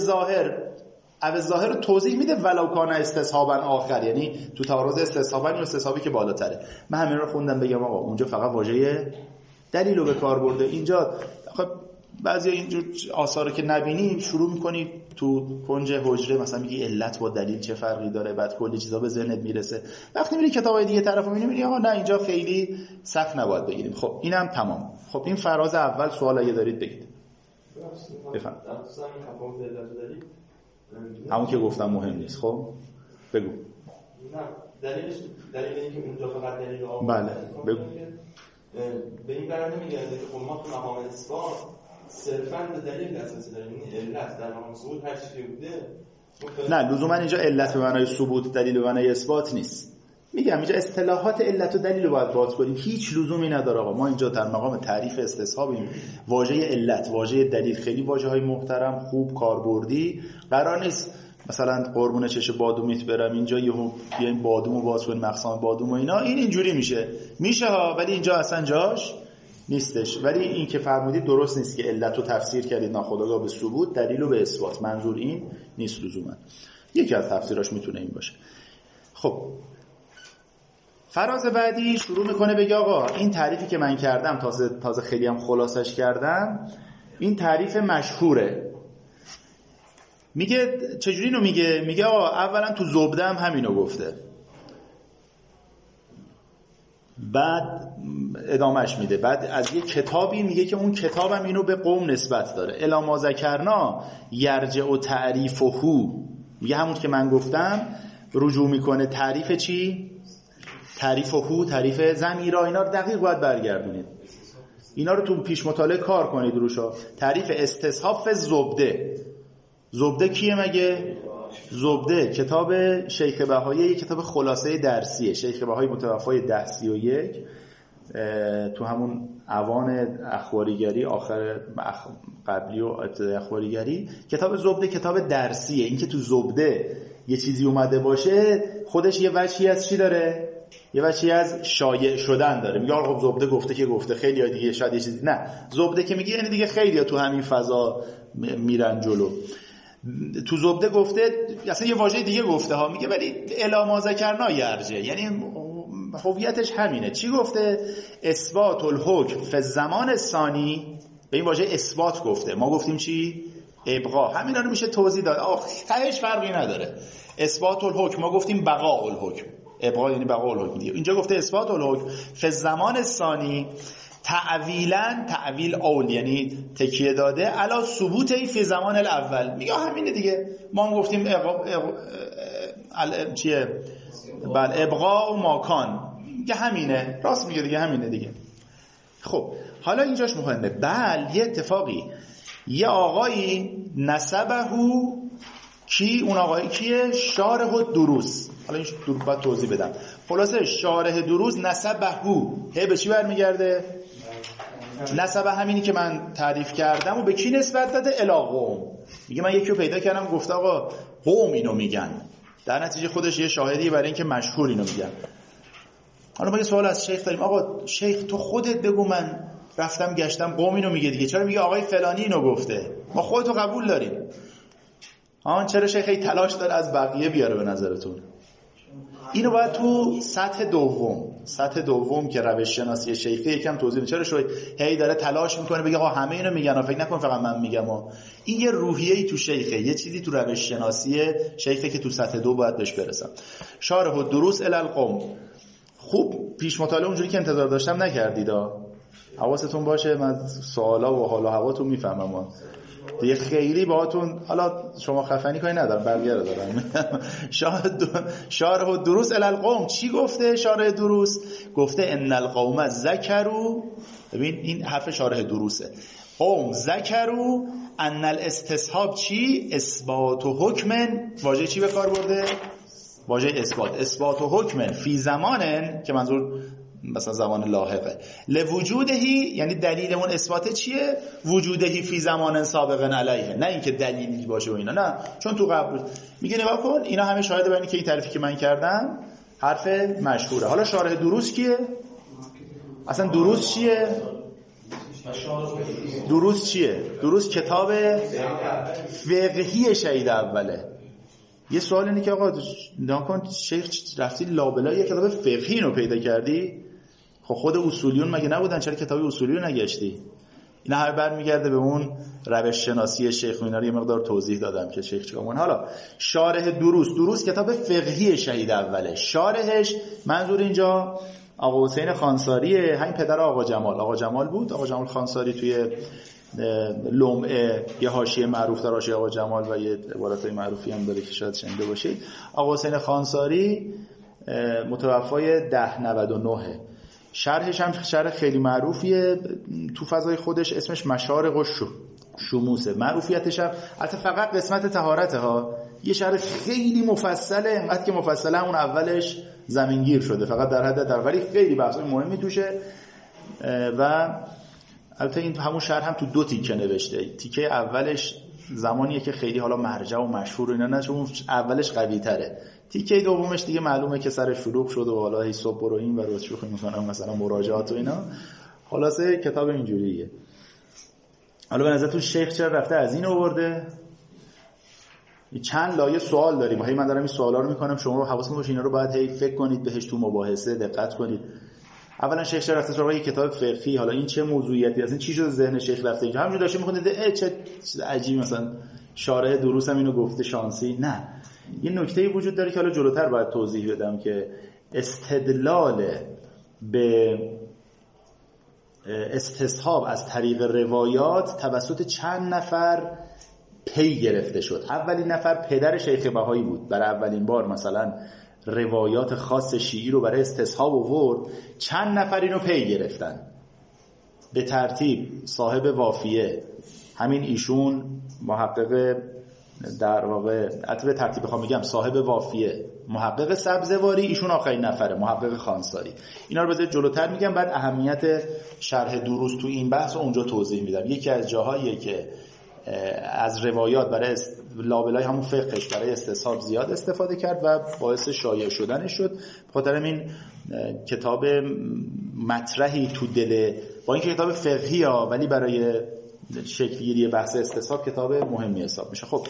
ظاهر رو توضیح میده ولو کان استصحابا آخر، یعنی تو تعارض استصحابا و استصحابی که بالاتره. من همین رو خوندم بگم آقا اونجا فقط واژه دلیل رو به کار برده. اینجا خب بعضی اینجور آثار رو که نبینیم شروع میکنی تو کنج حجره مثلا میگی علت با دلیل چه فرقی داره، بعد کلی چیزا به ذهنت میرسه. وقتی میری کتابای دیگه طرفو میبینی آقا نه اینجا خیلی سخت نباید بگیریم. خب اینم تمام. خب این فراز اول سوال اگه دارید بگید. بفهم. همون که گفتم مهم نیست. خب بگو. نه دلیل اینکه اونجا فقط دلیل بله بگو. به این برنامه میگه که خب ما تو مقام اثبات صرفاً به دلیل دسترسی داریم، یعنی علت در مقام ثبوت هر چیزی بوده. نه لزوما اینجا علت به معنای ثبوت دلیل به معنای اثبات نیست. میگم اینجا اصطلاحات علت و دلیل رو باید باز کنیم، هیچ لزومی نداره آقا ما اینجا در مقام تعریف استصحابیم. واژه علت، واژه دلیل خیلی واژه‌های محترم خوب کاربردی، قرار نیست مثلا قربون چش بادومیت برم اینجا یهو بیایم بادومو باز کنیم مقسام بادوم و اینا، این اینجوری میشه ها، ولی اینجا اصلا جاش نیستش. ولی این که فرمودید درست نیست که علت رو تفسیر کردید ناخودآگاه به ثبوت، دلیل رو به اثبات. منظور این نیست لزوما. یکی از تفسیراش میتونه این باشه. خب فراز بعدی شروع میکنه بگه آقا این تعریفی که من کردم تازه خیلی هم خلاصش کردم، این تعریف مشهوره. میگه چجوری اینو میگه آقا اولا تو زبده هم همینو گفته، بعد ادامهش میده، بعد از یه کتابی میگه که اون کتابم اینو به قوم نسبت داره. الا ما ذکرنا یرجع و تعریفه، میگه همون که من گفتم رجوع میکنه. تعریف چی؟ تعریفه، تعریف ضمیرها، اینا رو دقیق باید برگردونید، اینا رو تو پیش مطالعه کار کنید روشا. تعریف استصحاب زبده. زبده کیه مگه؟ زبده کتاب شیخ بهایی، کتاب خلاصه درسیه. شیخ بهایی متوفای 1031 تو همون اوان اخباریگری، آخر قبلی و ابتدای اخباریگری. کتاب زبده کتاب درسیه. این که تو زبده یه چیزی اومده باشه خودش یه وجهی از چی داره؟ یه وجهی از شایع شدن داره. میگه خب زبده گفته که گفته، خیلی‌ها دیگه شاید یه چیزی، نه زبده که میگه یعنی دیگه خیلی‌ها تو همین فضا میرن جلو. تو زبده گفته اصلا یه واژه دیگه گفته ها، میگه ولی الا ما ذکرنا یرجع، یعنی هویتش همینه. چی گفته؟ اثبات الحکم فی الزمان الثانی، به این واژه اثبات گفته. ما گفتیم چی؟ ابقا. همینا رو میشه توضیح داد، تهش فرقی نداره. اثبات الحکم، ما گفتیم بقاء الحکم. ابقا یعنی بقاء الحکم دیگه. اینجا گفته اثبات الحکم فی الزمان الثانی تعویلا، تعویل اول یعنی تکیه داده علی ثبوتی فی زمان الاول. میگه همینه دیگه، ما هم گفتیم چیه؟ بله ابقاء و ماکان، میگه همینه، راست میگه دیگه، همینه دیگه. خب حالا اینجاش مهمه. یه اتفاقی، یه آقایی نسبه کی، اون آقایی کیه؟ شارح الدروس. حالا این باید توضیح بدم. خلاصه شارح دروس نسبه به چی برمیگرده؟ نسبه همینی که من تعریف کردم و به کی نسبت داده؟ الی قوم. میگه من یکی رو پیدا کردم گفته آقا قوم اینو میگن، در نتیجه خودش یه شاهدی برای اینکه مشهور اینو میگن. حالا ما یه سوال از شیخ داریم، آقا شیخ تو خودت بگو من رفتم گشتم قوم اینو میگه دیگه، چرا میگه آقای فلانی اینو گفته؟ ما خودتو قبول داریم. چرا شیخ خیلی تلاش داره از بقیه بیاره به نظرتون؟ اینو باید تو سطح دوم که روش شناسی شیخی یکم توضیح بده. چرا شوی هی داره تلاش میکنه بگه آقا همه اینو میگن، فکر نکن فقط من میگم. این یه روحیه‌ای تو شیخه، یه چیزی تو روش شناسی شیخه که تو سطح 2 باید بهش برسم. شارح الدروس الی القوم. خوب پیش مطالعه اونجوری که انتظار داشتم نکردیدا، حواستون باشه. من سوالا و حال و هواتون میفهمم دیگه، خیلی باهاتون حالا شما خفنی کاری ندارم، بقیه رو دارم. شارح الدروس الی القوم چی گفته؟ شارح دروس گفته ان القوم ذکروا، ببین این حرف شارح دروسه، قوم ذکروا ان الاستصحاب چی؟ اثبات و حکم. واژه چی به کار برده؟ واژه اثبات و حکم فی زمانن، که منظور مثلا زمان لاحقه، لوجودهی یعنی دلیل اون اثبات چیه؟ وجودهی فی زمان سابق علیه، نه اینکه دلیلی باشه و اینا، نه، چون تو قبل میگه نگاه کن اینا همه شاهد بر اینه که این تعریفی که من کردم حرف مشهوره. حالا شارح دروس کیه؟ اصلا دروس چیه؟ دروس کتاب فقهی شهید اوله. یه سوال اینه که آقا نکن شیخ رفتی لابلا یه کتاب فقهی رو پیدا کردی؟ خب خود اصولیون مگه نبودن؟ چرا کتاب اصولی رو نگشتی؟ اینا هر برمیگرده به اون روش شناسی شیخ و اینا رو یه مقدار توضیح دادم که شیخ چیکار. حالا شارح دروس کتاب فقهی شهید اوله. شارحش منظور اینجا آقا حسین خانساریه، همین پدر آقا جمال بود. آقا جمال خانساری توی لمعه یه حاشیه معروف داره، حاشیه آقا جمال، و یه عبارتای معروفی هم داره که شاید شنیده باشید. آقا حسین خانساری متوفای 1099. شرحش هم شرح خیلی معروفیه تو فضای خودش، اسمش مشارق و شموسه. معروفیتش هم البته فقط قسمت طهارته ها، یه شرح خیلی مفصله، اینقدر که مفصله اون اولش زمینگیر شده، فقط در حد در، ولی خیلی بحث مهمی توشه. و البته این همون شرح هم تو 2 تیکه نوشته. تیکه اولش زمانیه که خیلی حالا مرجع و مشهور و اینا نه، چون اولش قوی تره. تیکه دومش دیگه معلومه که سر شلوغ شد و حالا هی صبح برو این و روز شوخی میکنم مثلا مراجعات و اینا. خلاصه کتاب اینجوریه. حالا به نظرتون شیخ چرا رفته از این آورده؟ چند لایه سوال داریم. من دارم این سوالا رو میکنم، شما رو حواستون باشه اینا رو باید هی فکر کنید بهش، تو مباحثه دقت کنید. اولا شیخ چرا رفته سراغ کتاب فقهی؟ حالا این چه موضوعیتی اصلا؟ چی شده ذهن شیخ رفته اینجا؟ همونجوری داشته میخونید چه عجیب، مثلا شارح دروس هم اینو گفته شانسی. نه، یه نکته‌ای وجود داره که حالا جلوتر باید توضیح بدم که استدلال به استصحاب از طریق روایات توسط چند نفر پی گرفته شد. اولین نفر پدر شیخ بهایی بود، برای اولین بار مثلا روایات خاص شیعی رو برای استصحاب آورد. چند نفر اینو پی گرفتن به ترتیب. صاحب وافیه، همین ایشون، محقق در واقع به ترتیب بخوام بگم، صاحب وافیه، محقق سبزواری، ایشون آخرین نفره، محقق خانساری. اینا رو بذارید جلوتر میگم، بعد اهمیت شرح دروس تو این بحث رو اونجا توضیح میدم. یکی از جاهاییه که از روایات برای لابلای همون فقهش برای استصحاب زیاد استفاده کرد و باعث شایع شدنش شد. بخاطر این کتاب مطرحی تو دل، با اینکه کتاب فقهی ها، ولی برای شکلگیری بحث استصحاب کتاب مهمی حساب میشه. خب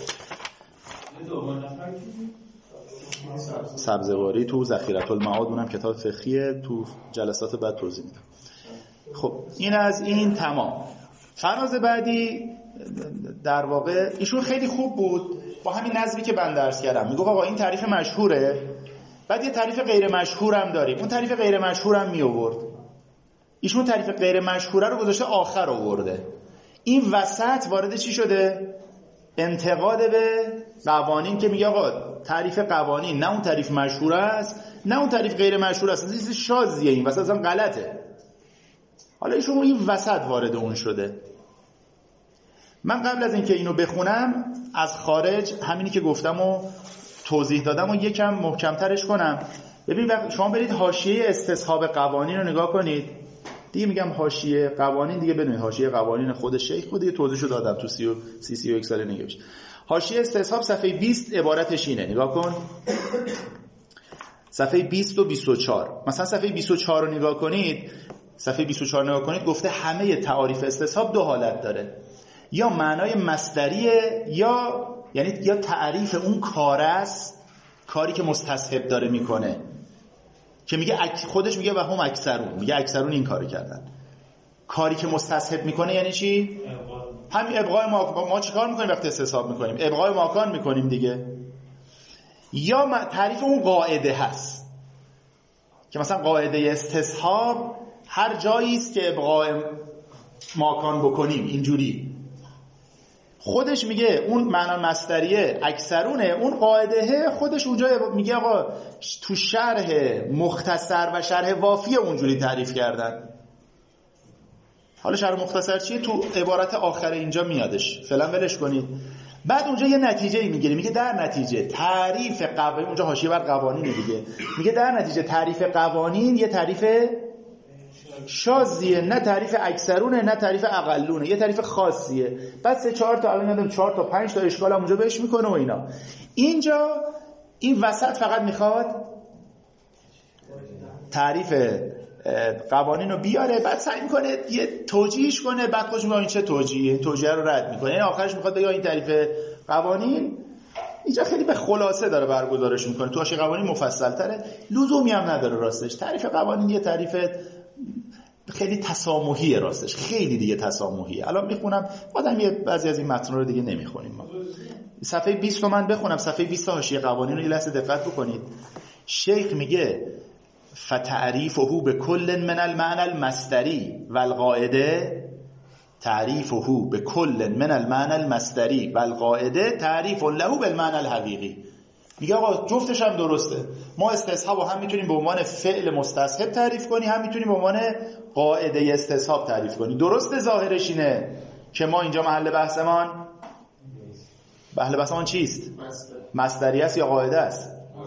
سبزواری تو ذخیرة المعاد، اونم کتاب فقهیه، تو جلسات بعد توضیح میدم. خب این از این تمام. فراز بعدی در واقع ایشون خیلی خوب بود با همین نظمی که من درس کردم. میگه آقا این تعریف مشهوره، بعد یه تعریف غیر مشهور هم داریم. اون تعریف غیر مشهور هم می آورد. ایشون تعریف غیر مشهوره رو گذاشته آخر آورده. این وسط وارد چی شده؟ انتقاد به قوانین، که میگه آقا تعریف قوانین نه اون تعریف مشهور است نه اون تعریف غیر مشهور است، این چیز شاذیه، این وسط اصلا غلطه. حالا ایشون این وسط وارد اون شده. من قبل از اینکه اینو بخونم از خارج همینی که گفتم و توضیح دادم و یکم محکم‌ترش کنم. ببین شما برید حاشیه استصحاب قوانین رو نگاه کنید. دیگه میگم حاشیه قوانین، دیگه بدونید حاشیه قوانین خود شیخ بود، دیگه توضیحشو دادم تو 31 سال نگهش. حاشیه استصحاب صفحه 20 عبارتش اینه، نگاه کن. صفحه 20 و 24. مثلا صفحه 24 رو نگاه کنید. صفحه 24 نگاه کنید، گفته همه تعاریف استصحاب 2 حالت داره. یا معنای مصدریه، یا تعریف اون کار است، کاری که مستصحب داره میکنه، که میگه خودش میگه و هم اکثرون، میگه اکثرون این کارو کردن. کاری که مستصحب میکنه یعنی چی؟ همین ابقای ما چیکار میکنیم وقتی استصحاب میکنیم؟ ابقای ماکان میکنیم دیگه. یا تعریف اون قاعده هست که مثلا قاعده استصحاب هر جایی است که ابقای ماکان بکنیم، اینجوری. خودش میگه اون معنا مصدریه اکثرونه، اون قاعده خودش اونجا میگه آقا تو شرح مختصر و شرح وافی اونجوری تعریف کردن. حالا شرح مختصر چیه؟ تو عبارت آخر اینجا میادش، فعلا ولش کنید. بعد اونجا یه نتیجه میگیره، میگه در نتیجه تعریف قوانین، اونجا حاشیه بر قوانینه دیگه، میگه در نتیجه تعریف قوانین یه تعریف شاذیه، نه تعریف اکثرونه نه تعریف اقلونه، یه تعریف خاصیه. بعد 3-4 تا الان یادم 4 تا 5 تا اشکال هم اونجا بهش میکنه و اینا. اینجا این وسط فقط میخواد تعریف قوانین رو بیاره، بعد سعی میکنه یه توجیهش کنه، بعد خودش میگه این چه توجیهه، توجیه رو رد میکنه. یعنی آخرش میخواد بگه این تعریف قوانین اینجا خیلی به خلاصه داره برگزارش میکنه. تو حاشیه قوانین مفصل تره، لزومی هم نداره راستش. تعریف قوانین یه تعریف خیلی تسامحیه راستش، خیلی دیگه تسامحیه. الان میخونم، بعدم یه بعضی از این متن رو دیگه نمیخونیم ما. صفحه 20 رو من بخونم، صفحه 20 حاشیه قوانین رو یه لحظه دقت بکنید. شیخ میگه فتعریفه بكل من المعنى المصدری والقاعده تعریفه بكل من المعنى المصدری والقاعده تعریف له بالمعنى الحقیقی. میگه آقا جفتش هم درسته. ما استصحاب هم میتونیم به عنوان فعل مستصحب تعریف کنی، هم میتونیم به عنوان قاعده استصحاب تعریف کنی. درسته ظاهرش اینه که ما اینجا محل بحثمان چیست؟ مصدری است یا قاعده است؟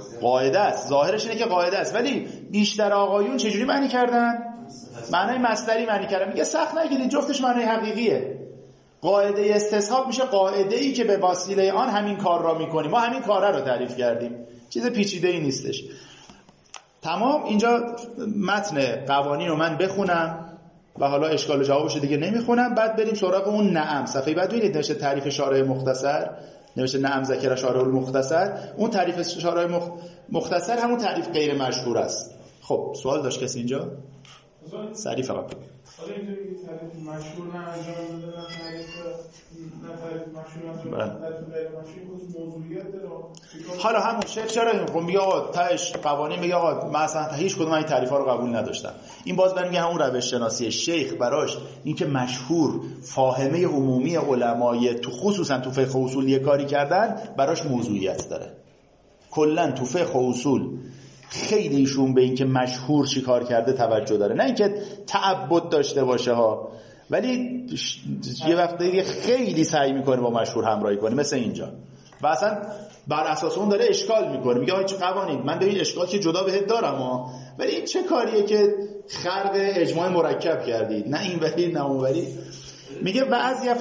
قاعده است، ظاهرش اینه که قاعده است، ولی بیشتر آقایون چجوری معنی کردن؟ معنای مصدری معنی کردن. میگه سخت نگیرید، جفتش معنای حقیقیه. قاعده استصحاب میشه قاعده‌ای که به وسیله آن همین کار را میکنیم. ما همین کاره رو تعریف کردیم، چیز پیچیده‌ای نیستش. تمام. اینجا متن قوانین رو من بخونم و حالا اشکال و جوابش دیگه نمیخونم، بعد بریم سراغ اون نعم. صفحه بعد ببینید نوشته تعریف شارح مختصر، نوشته نعم ذکر شارح المختصر. اون تعریف شارح مختصر همون تعریف غیر مشهور است. خب سوال داشت کسی اینجا؟ سریع فقط. حالا اینجوری تعریف مشهور نه انجام دادن، تعریف مشهور انجام دادن، غیر مشهور موضوعیت داره. حالا همون شیخ چرا میگه آقا تاش قوانین، میگه آقا من اصلا هیچ کدوم این تعریفا رو قبول نداشتم. این باز برمیگه همون روش شناسی شیخ براش این که مشهور فاهمه عمومی علمای تو خصوصا تو فقه و اصول کاری کردن براش موضوعیت داره. کلا تو فقه و اصول خیلی ایشون به این که مشهور چی کار کرده توجه داره، نه اینکه تعبد داشته باشه ها، ولی یه وقتی خیلی سعی میکنه با مشهور همراهی کنه، مثل اینجا. و اصلا بر اساس اون داره اشکال میکنه، میگه آقا چه قوانین من به این اشکال که جدا بهت دارم ها، ولی این چه کاریه که خرق اجماع مرکب کردید، نه این ولی نه اون ولی. میگه و اضیف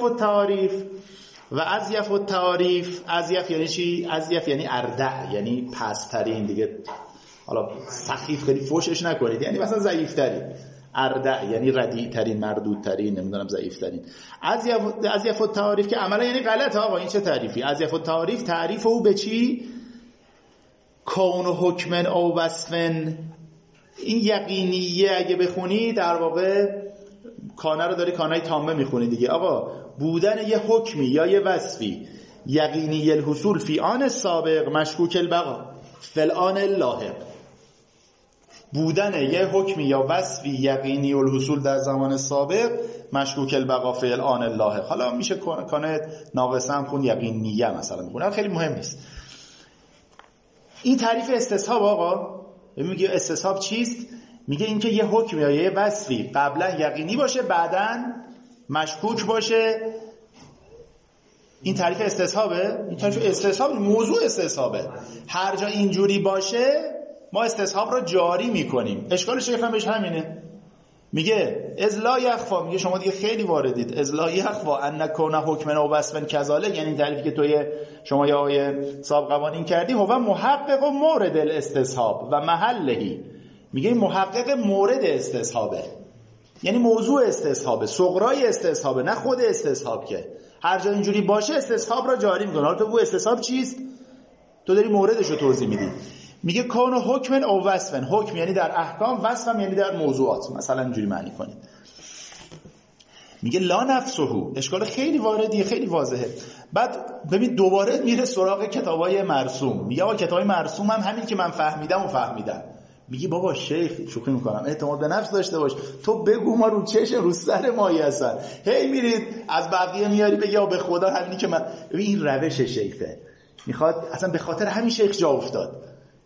التعاریف. اضیف یعنی چی؟ اضیف یعنی اردع، یعنی پسترین دیگه، حالا سخیف خیلی فوشش نکنید، یعنی مثلا ضعیف‌ترین. اردع یعنی ردیع‌ترین، مردودترین، نمیدونم ضعیف‌ترین. اضیف التعاریف که عملا یعنی غلط. آقا این چه تعریفی؟ اضیف التعاریف تعریف او به چی؟ کون و حکمن او وصفن. این یقینیه اگه بخونی در واقع کانه رو داری کانای تامه میخونی دیگه. آقا بودن یه حکمی یا یه وصفی یقینی الحصول فی آن السابق مشکوک البقا فی الآن اللاحق. بودن یه حکمی یا وصفی یقینی الحصول در زمان سابق مشکوک البقا فی الآن اللاحق. حالا میشه کانه ناقصه هم خون یقینیه مثلا میخونه، خیلی مهم نیست. این تعریف استصحاب. آقا میگه استصحاب چیست؟ میگه اینکه یه حکم یا یه وصفی قبلا یقینی باشه بعداً مشکوک باشه. این تعریف استصحابه. این تعریف استصحاب موضوع استصحابه. هر جا اینجوری باشه ما استصحاب رو جاری میکنیم. اشکال شیخ هم بهش همینه. میگه از لا یخفا، میگه شما دیگه خیلی واردید، از لا یخفا ان کون حکمن و وصفن کذالک، یعنی این تعریفی که توی شما یا آقای صاحب قوانین کردی هو محقق و مورد الاستصحاب و محلهی. میگه محقق مورد استصحابه، یعنی موضوع استصحابه، صغرای استصحابه، نه خود استصحاب. که هر جا اینجوری باشه استصحاب را جاری میکنه. حالا تو بگو استصحاب چیست؟ تو داری موردش رو توضیح میدی. میگه کون حکمن او وصفن. حکم یعنی در احکام، وصفم یعنی در موضوعات. مثلا اینجوری معنی کنید. میگه لا نفسه. اشکال خیلی واردیه، خیلی واضحه. بعد ببین دوباره میره سراغ کتابای مرسوم. میگه آقا کتابای مرسوم هم همین که من فهمیدم. میگی بابا شیخ شوخی میکنم، اعتماد به نفس داشته باش، تو بگو ما رو چشم رو سر مایی هستن، هی میرید از بقیه میاری بگی به خدا همینی که من. این روش شیخه، میخواد اصلا به خاطر همین شیخ جا افتاد.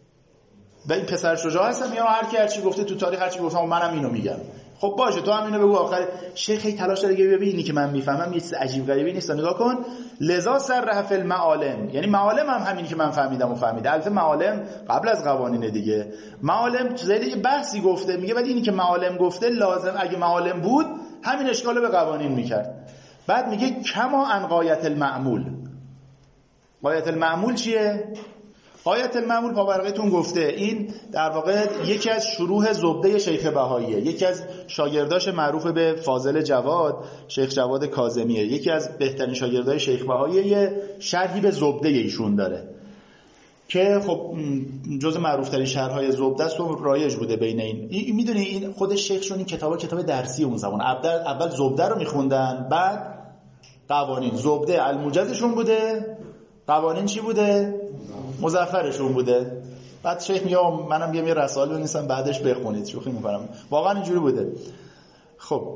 و این پسر شجاع هستم، یا هر کی هر چی گفته تو تاریخ هر چی گفتم منم اینو میگم. خب باشه تو هم اینو بگو. آخر شیخ هی تلاش داره که ببینی که من میفهمم یه چیز عجیب غریبی نیست. نگاه کن، لذا سرح فی المعالم، یعنی معالم هم همینی که من فهمیدم و فهمیده. البته معالم قبل از قوانین دیگه. معالم زید یه بحثی گفته، میگه ولی اینی که معالم گفته لازم اگه معالم بود همین اشکالو به قوانین میکرد. بعد میگه کما عن غایت المعمول. غایت المعمول چیه؟ غایت المعمول پاورقیتون گفته این در واقع یکی از شروح زبده شیخ بهاییه، یکی از شاگرداش معروف به فاضل جواد، شیخ جواد کاظمیه، یکی از بهترین شاگردای شیخ بهاییه. شرحی به زبده ایشون داره که خب جز معروف ترین شرح‌های زبده است و رایج بوده بین این میدونی این خود شیخشون این کتاب درسی اون زمان اول زبده رو میخوندن، بعد قوانین. زبده الموجزشون بوده، قوانین چی بوده؟ مظفرشون بوده. بعد شیخ میگه منم بیام یه رساله بنویسم بعدش بخونید. شوخی میکنم، واقعا اینجوری بوده. خب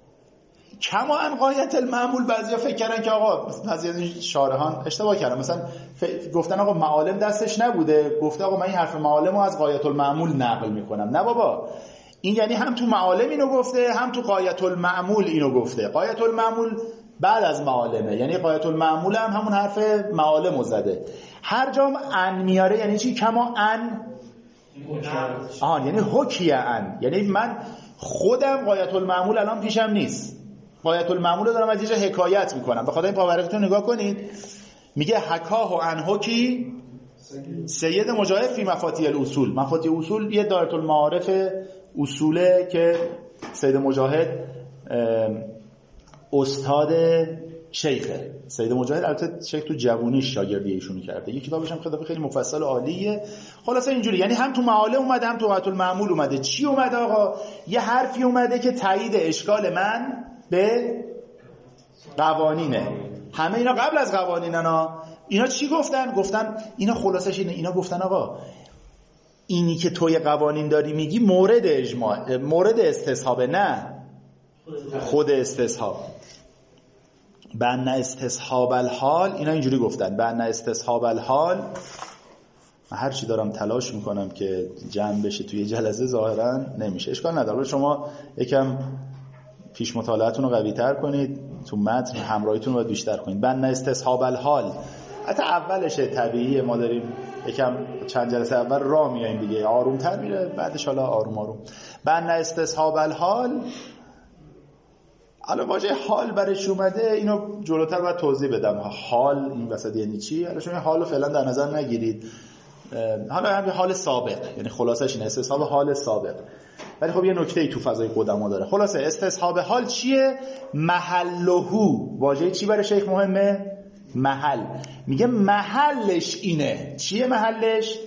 کما عن غایت المعمول. بعضیا فکر کردن که آقا بعضی از شارحان اشتباه کردن، مثلا گفتن آقا معالم دستش نبوده، گفته آقا من این حرف معالمو از غایت المعمول نقل میکنم. نه بابا، این یعنی هم تو معالم اینو گفته هم تو غایت المعمول اینو گفته. غایت المعمول بعد از معالمه، یعنی غایت المعمول هم همون حرف معالم زده. هر جام ان میاره یعنی چی؟ کما ان یعنی حکیه ان، یعنی من خودم غایت المعمول الان پیشم نیست، غایت المعمول رو دارم از یه جا حکایت میکنم. به خاطر این پاورقتون نگاه کنید، میگه حکاه عن حکی سید مجاهد فی مفاتیح الاصول. مفاتیح اصول یه دایره المعارف اصوله که سید مجاهد استاد شیخه. سید مجاهد البته شیخ تو جوونیش شاگردی ایشون کرده، یه کتابش هم کتاب خیلی مفصل و عالیه. خلاصه اینجوری، یعنی هم تو معالم اومده هم تو غایت المعمول اومده. چی اومده آقا؟ یه حرفی اومده که تایید اشکال من به قوانینه. همه اینا قبل از قوانینن. اینا چی گفتن اینا خلاصش اینه، اینا گفتن آقا اینی که توی قوانین داری میگی مورد اجماع، مورد استصحابه، نه خود استصحاب. بنا استصحاب الحال، اینا اینجوری گفتن بنا استصحاب الحال. من هر چی دارم تلاش میکنم که جمع بشه توی جلسه ظاهرا نمیشه. اشکال نداره، شما یکم پیش مطالعه‌تون رو قوی‌تر کنید، تو متن همراهیتون رو بیشتر کنید. بنا استصحاب الحال حتی اولشه طبیعیه، ما داریم یکم چند جلسه اول راه میاییم دیگه، آروم‌تر میره، بعدش حالا آروم. بنا استصحاب الحال، حالا واژه حال برش اومده، اینو جلوتر باید توضیح بدم. حال این وسط یعنی چی؟ حالا شما حالو فعلا در نظر نگیرید، حالا هم حال سابق، یعنی خلاصش اینه استصحاب حال سابق. ولی خب یه نکته‌ای تو فضای قدما داره. خلاصه استصحاب حال چیه؟ محلهو. واژه چی برای شیخ مهمه؟ محل. میگه محلش اینه. چیه محلش؟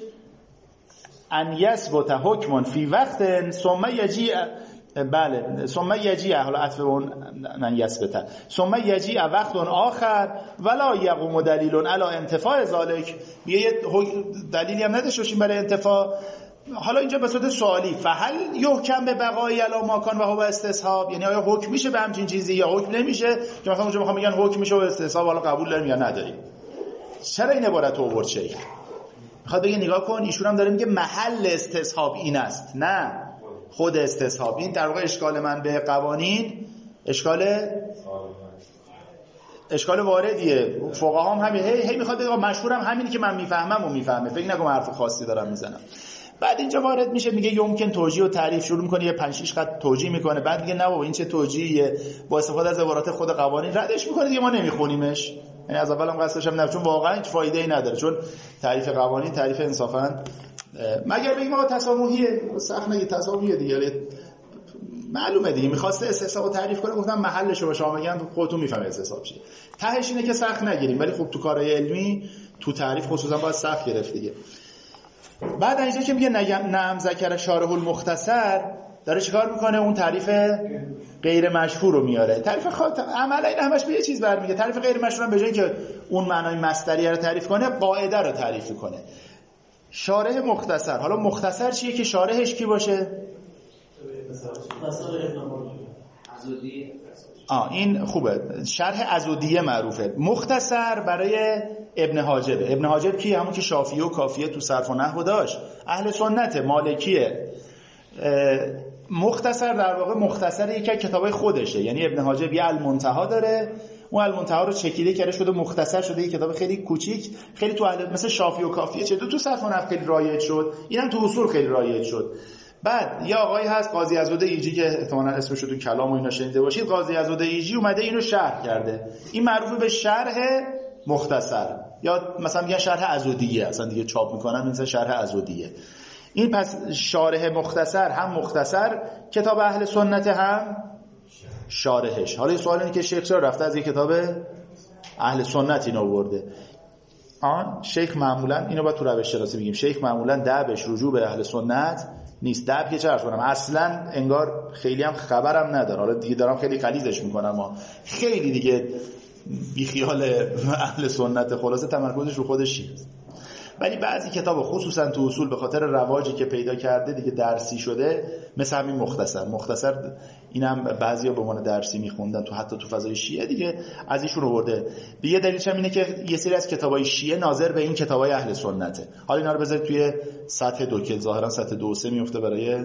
ان یثبت حکم فی وقت ثم یجیء، بله ثم یجیء، حالا عطف اون ان یثبت، ثم یجیء وقت آخر ولا یقوم دلیل علی انتفاء ذلک. یه دلیلی هم نداشته باشیم برای انتفاع. حالا اینجا به صورت سوالی، فهل یحکم به بقای علی ما کان و هو استصحاب، یعنی آیا حکم میشه به همچین چیزی یا حکم نمیشه؟ که مثلا اونجا میخوام بگن حکم میشه و استصحاب حالا قبول داریم یا نداریم. چرا این عبارت رو آورد شیخ؟ میخواد بگه نگاه کن، ایشون هم داره میگه محل استصحاب این است، نه خود استصحاب. این در واقع اشکال من به قوانین اشکال واردیه. فقها هم همین هی میخواد بگه مشهورم همینی که من میفهمم و میفهمه، فکر نکنم حرف خاصی دارم میزنم. بعد اینجا وارد میشه میگه یمکن توجیه و تعریف، شروع میکنه یه 5-6 خط توجیه میکنه، بعد میگه نه بابا این چه توجیهیه، با استفاده از عبارات خود قوانین ردش میکنه دیگه، ما نمیخونیمش. یعنی از اول هم قصدش هم نبود، چون واقعا هیچ فایده‌ای نداره، چون تعریف قوانین تعریف انصافا مگر بگیم آقا تسامحیه، سخت نگید تسامحیه دیگه، معلومه دیگه. می‌خواسته استصحاب رو تعریف کنه، گفتم محلش رو به شما بگم خودتون میفهمید استصحاب چیه. تهش اینه که سخت نگیریم، ولی خب تو کارهای علمی تو تعریف خصوصا باید سخت گرفت دیگه. بعد اینجا که میگه نعم ذکر شارح المختصر، داره چیکار میکنه؟ اون تعریف غیر مشهور رو میاره. تعریف عملا این همش به یه چیز برمیگه. تعریف غیر مشهور هم به جای که اون معنای مصدری رو تعریف کنه، قاعده رو تعریف کنه. شارح مختصر، حالا مختصر چیه که شارحش کی باشه؟ این خوبه، شرح عضدیه معروفه. مختصر برای ابن حاجبه. ابن حاجب کی؟ همون که شافیه و کافیه تو صرف و نحو داشت، اهل سنت مالکیه. مختصر در واقع مختصر یکی از کتابای خودشه، یعنی ابن حاجب یه المنتهی داره، اون المنتهی رو چکیده کرده شده مختصر شده، یه کتاب خیلی کوچیک، خیلی تو اهل مثل شافیه و کافیه چه تو صرف و نحو خیلی رایج شد، اینم تو اصول خیلی رایج شد. بعد یه آقایی هست قاضی عزوده ایجی که احتمالاً اسمش رو تو کلام و اینا شنیده باشید، قاضی عزوده ایجی اومده اینو شرح کرده. این معروفه به شرح مختصر، یا مثلا میگن شرح عزودیه، اصلا دیگه چاپ میکنن مثلا شرح عزودیه. این پس شارح مختصر، هم مختصر کتاب اهل سنت، هم شارحش. حالا سوال اینه که شیخ چرا رفته از یک کتاب اهل سنت اینو آورده؟ شیخ معمولا اینو با تو روش شناسی میگیم، شیخ معمولا دعبش رجوع به اهل سنت نیست. دعب که چه عرض کنم، اصلا انگار خیلی هم خبرم نداره. حالا دیگه دارم خیلی غلیظش میکنم، خیلی دیگه بی خیال اهل سنت، خلاصه تمرکزش رو خودش. ولی بعضی کتاب خصوصا تو اصول به خاطر رواجی که پیدا کرده دیگه درسی شده، مثل همین مختصر اینم بعضیا به عنوان درسی میخوندن تو حتی تو فضای شیعه دیگه از ایشون آورده. یه دلیلش هم اینه که یه سری از کتابای شیعه ناظر به این کتابای اهل سنته. حالا اینا رو بذارید توی سطح 2 که ظاهرا سطح 2 و 3 میفته برای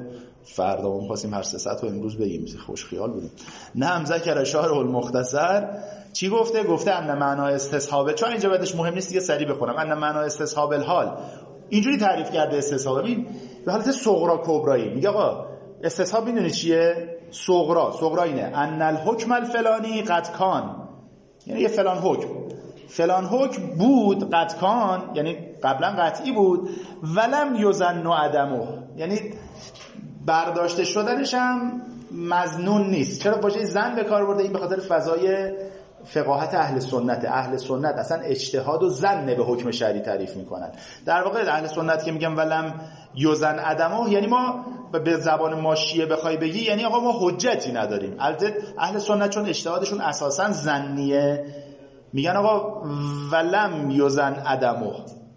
فردا ما می‌خواستیم هر 3 ساعت رو امروز بگیم، خوش خیال بودیم. نه ذکر شارح المختصر چی گفته؟ گفته ان معنا استصحاب، چون اینجا بعدش مهم نیست دیگه سریع بخونم، ان معنا استصحاب الحال اینجوری تعریف کرده استصحاب. ببین به حالت صغرا کبرایی میگه آقا استصحاب میدونی چیه؟ صغرا اینه ان الحکم الفلانی قد کان، یعنی یه فلان حکم بود قد کان، یعنی قبلا قطعی بود، ولم یظن عدمه، یعنی برداشته شدنش هم مظنون نیست. چرا واژه زن به کار برده؟ این به خاطر فضای فقاهت اهل سنت اصلا اجتهاد و ظن به حکم شرعی تعریف میکنن. در واقع اهل سنت که میگن ولم یظن عدمه، یعنی ما به زبان ما شیعه بخوای بگی یعنی آقا ما حجتی نداریم. البته اهل سنت چون اجتهادشون اساسا ظنیه میگن آقا ولم یظن عدمه.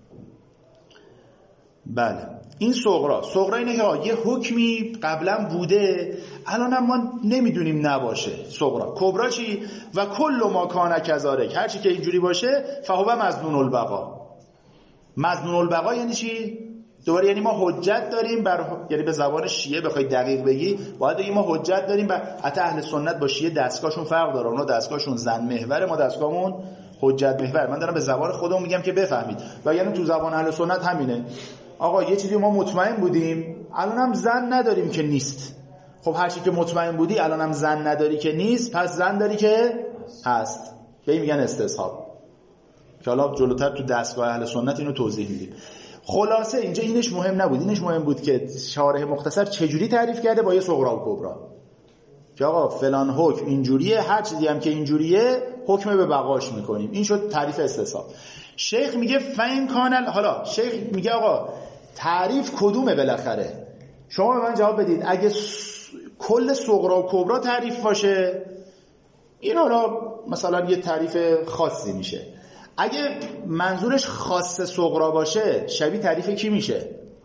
بله این صغرا اینه که یه حکمی قبلا بوده الان هم ما نمیدونیم نباشه. صغرا. کبرا چی؟ و کل ما کان کذالک، هر چی که اینجوری باشه فهو مظنون البقا. مظنون البقا یعنی چی؟ دوباره یعنی ما حجت داریم یعنی به زبان شیعه بخوای دقیق بگی باید بگی ما حجت داریم. حتی اهل سنت با شیعه دستگاهشون فرق داره، اونا دستگاهشون زن محور، ما دستگاهمون حجت محور. من دارم به زبان خودم میگم که بفهمید، و یعنی تو زبان اهل سنت همینه. آقا یه چیزی ما مطمئن بودیم الان هم زن نداریم که نیست. خب هر چی که مطمئن بودی الان هم زن نداری که نیست، پس زن داری که هست. به این میگن استصحاب، که حالا جلوتر تو دستگاه اهل سنت اینو توضیح میدیم. خلاصه اینجا اینش مهم نبود، اینش مهم بود که شارح مختصر چجوری تعریف کرده با یه صغرا و کبرا، که آقا فلان حکم اینجوریه، هر چیزی هم که اینجوریه حکم به بقاش میکنیم. این شد تعریف استصحاب. شیخ میگه فهم کانل، حالا شیخ میگه آقا تعریف کدومه بالاخره؟ شما به من جواب بدید. اگه کل صغرا و کبرا تعریف باشه این حالا مثلا یه تعریف خاصی میشه. اگه منظورش خاص صغرا باشه شبیه تعریف کی میشه؟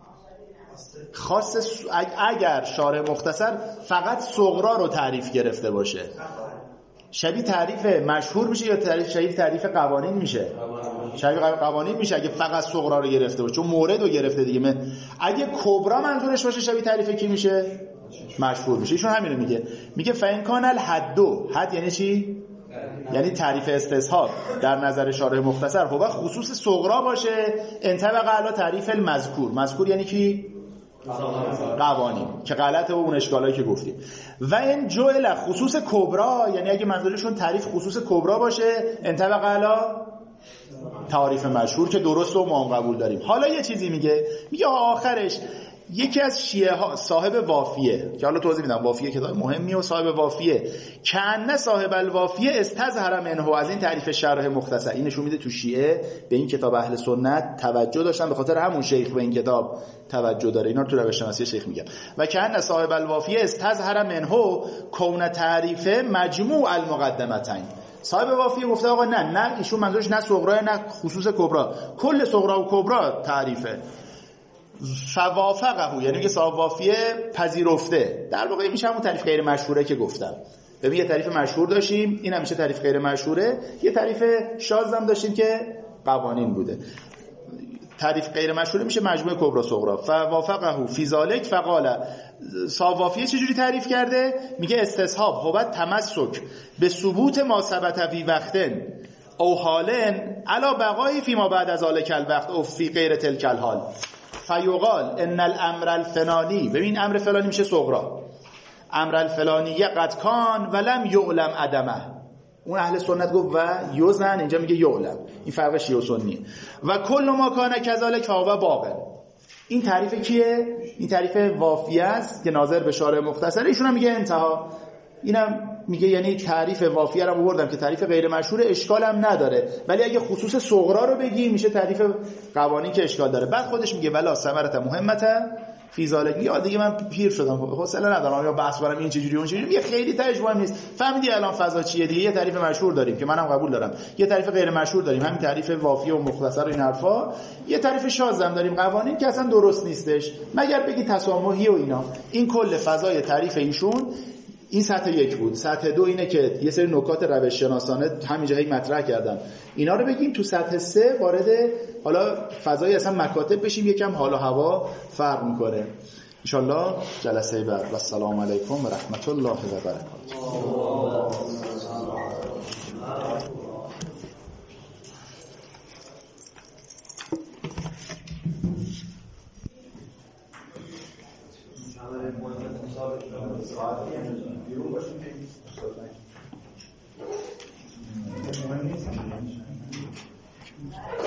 اگر شارح مختصر فقط صغرا رو تعریف گرفته باشه شبیه تعریف مشهور میشه یا شبیه تعریف قوانین میشه؟ شبیه قوانین میشه اگه فقط صغرا رو گرفته باشه، چون مورد رو گرفته دیگه. اگه کبرا منظورش باشه شبیه تعریف کی میشه؟ مشهور میشه. ایشون همینو میگه فإن کان الحد، حد یعنی چی؟ یعنی تعریف استصحاب در نظر شارح مختصر هو خصوص صغرا باشه انطبق علی تعریف المذکور. مذکور یعنی کی؟ قوانین، که غلطه و اون اشکالایی که گفتیم. و این جعل خصوص کبرا، یعنی اگه منظورشون تعریف خصوص کبرا باشه انطبق علی تعریف مشهور، که درست و ما هم قبول داریم. حالا یه چیزی میگه آخرش یکی از شیعه ها صاحب وافیه، که حالا توضیح میدم، وافیه کتاب مهمیه و صاحب وافیه کأن صاحب الوافیه استظهر منه، از این تعریف شرح مختصر این نشون میده تو شیعه به این کتاب اهل سنت توجه داشتن، به خاطر همون شیخ به این کتاب توجه داره. اینا تو روش شناسی شیخ میگم. و کأن صاحب الوافیه استظهر منه کون تعریف مجموع المقدمتین. صاحب وافیه گفته آقا نه ایشون منظورش نه صغرا نه خصوص کبرا، کل صغرا و کبرا تعریفه. فوافقه، یعنی که صاحب وافیه پذیرفته. در واقع میشه همون تعریف غیر مشهوره که گفتم. ببین یه تعریف مشهور داشتیم، این هم میشه تعریف غیر مشهوره. یه تعریف شاذ هم داشتیم که قوانین بوده. تعریف غیر مشهوره میشه مجموعه کبرا صغرا. فوافقه فی ذلک فقال. صاحب وافیه چجوری تعریف کرده؟ میگه استصحاب هو تمسک به ثبوت ما ثبت فی وقتن او حالن علی بقای فی ما بعد از ذلک الوقت او فی غیر تلک الحال. فیقال ان الامر الفلانی، ببین امر فلانی میشه صغرا، امر الفلانی قد کان ولم یعلم عدمه. اون اهل سنت گفت و یزن، اینجا میگه یعلم. این فرق شیعه و سنیه. و کل ما کان کذالک فهو باقی. این تعریف کیه؟ این تعریف وافیه است که ناظر به شارح مختصر. ایشون هم میگه انتها. اینم میگه یعنی تعریف وافیه رو آوردم که تعریف غیر مشهور اشکال هم نداره، ولی اگه خصوص صغرا رو بگی میشه تعریف قوانین که اشکال داره. بعد خودش میگه ولا ثمرت مهمته فی ذلک. یا دیگه من پیر شدم حوصله ندارم یا بحث برام این چجوری اون چجوری، خیلی تاش مهم نیست. فهمیدی الان فضا چیه دیگه؟ یه تعریف مشهور داریم که منم قبول دارم، یه تعریف غیر مشهور داریم، همین تعریف وافیه و مختصر و این حرفا. یه تعریف شاذ هم داریم قوانین که اصلا درست نیستش مگر بگی تسامحی و اینا. این کل فضای تعریف ایشون. این سطح 1 بود. سطح 2 اینه که یه سری نکات روش شناسانه همین جایی مطرح کردم، اینا رو بگیم. تو سطح 3 وارد حالا فضای اصلا مکاتب بشیم، یکم حال و هوا فرق میکنه. انشالله جلسه بعد. و السلام علیکم و رحمت الله و برکاته. بیرون باشیم که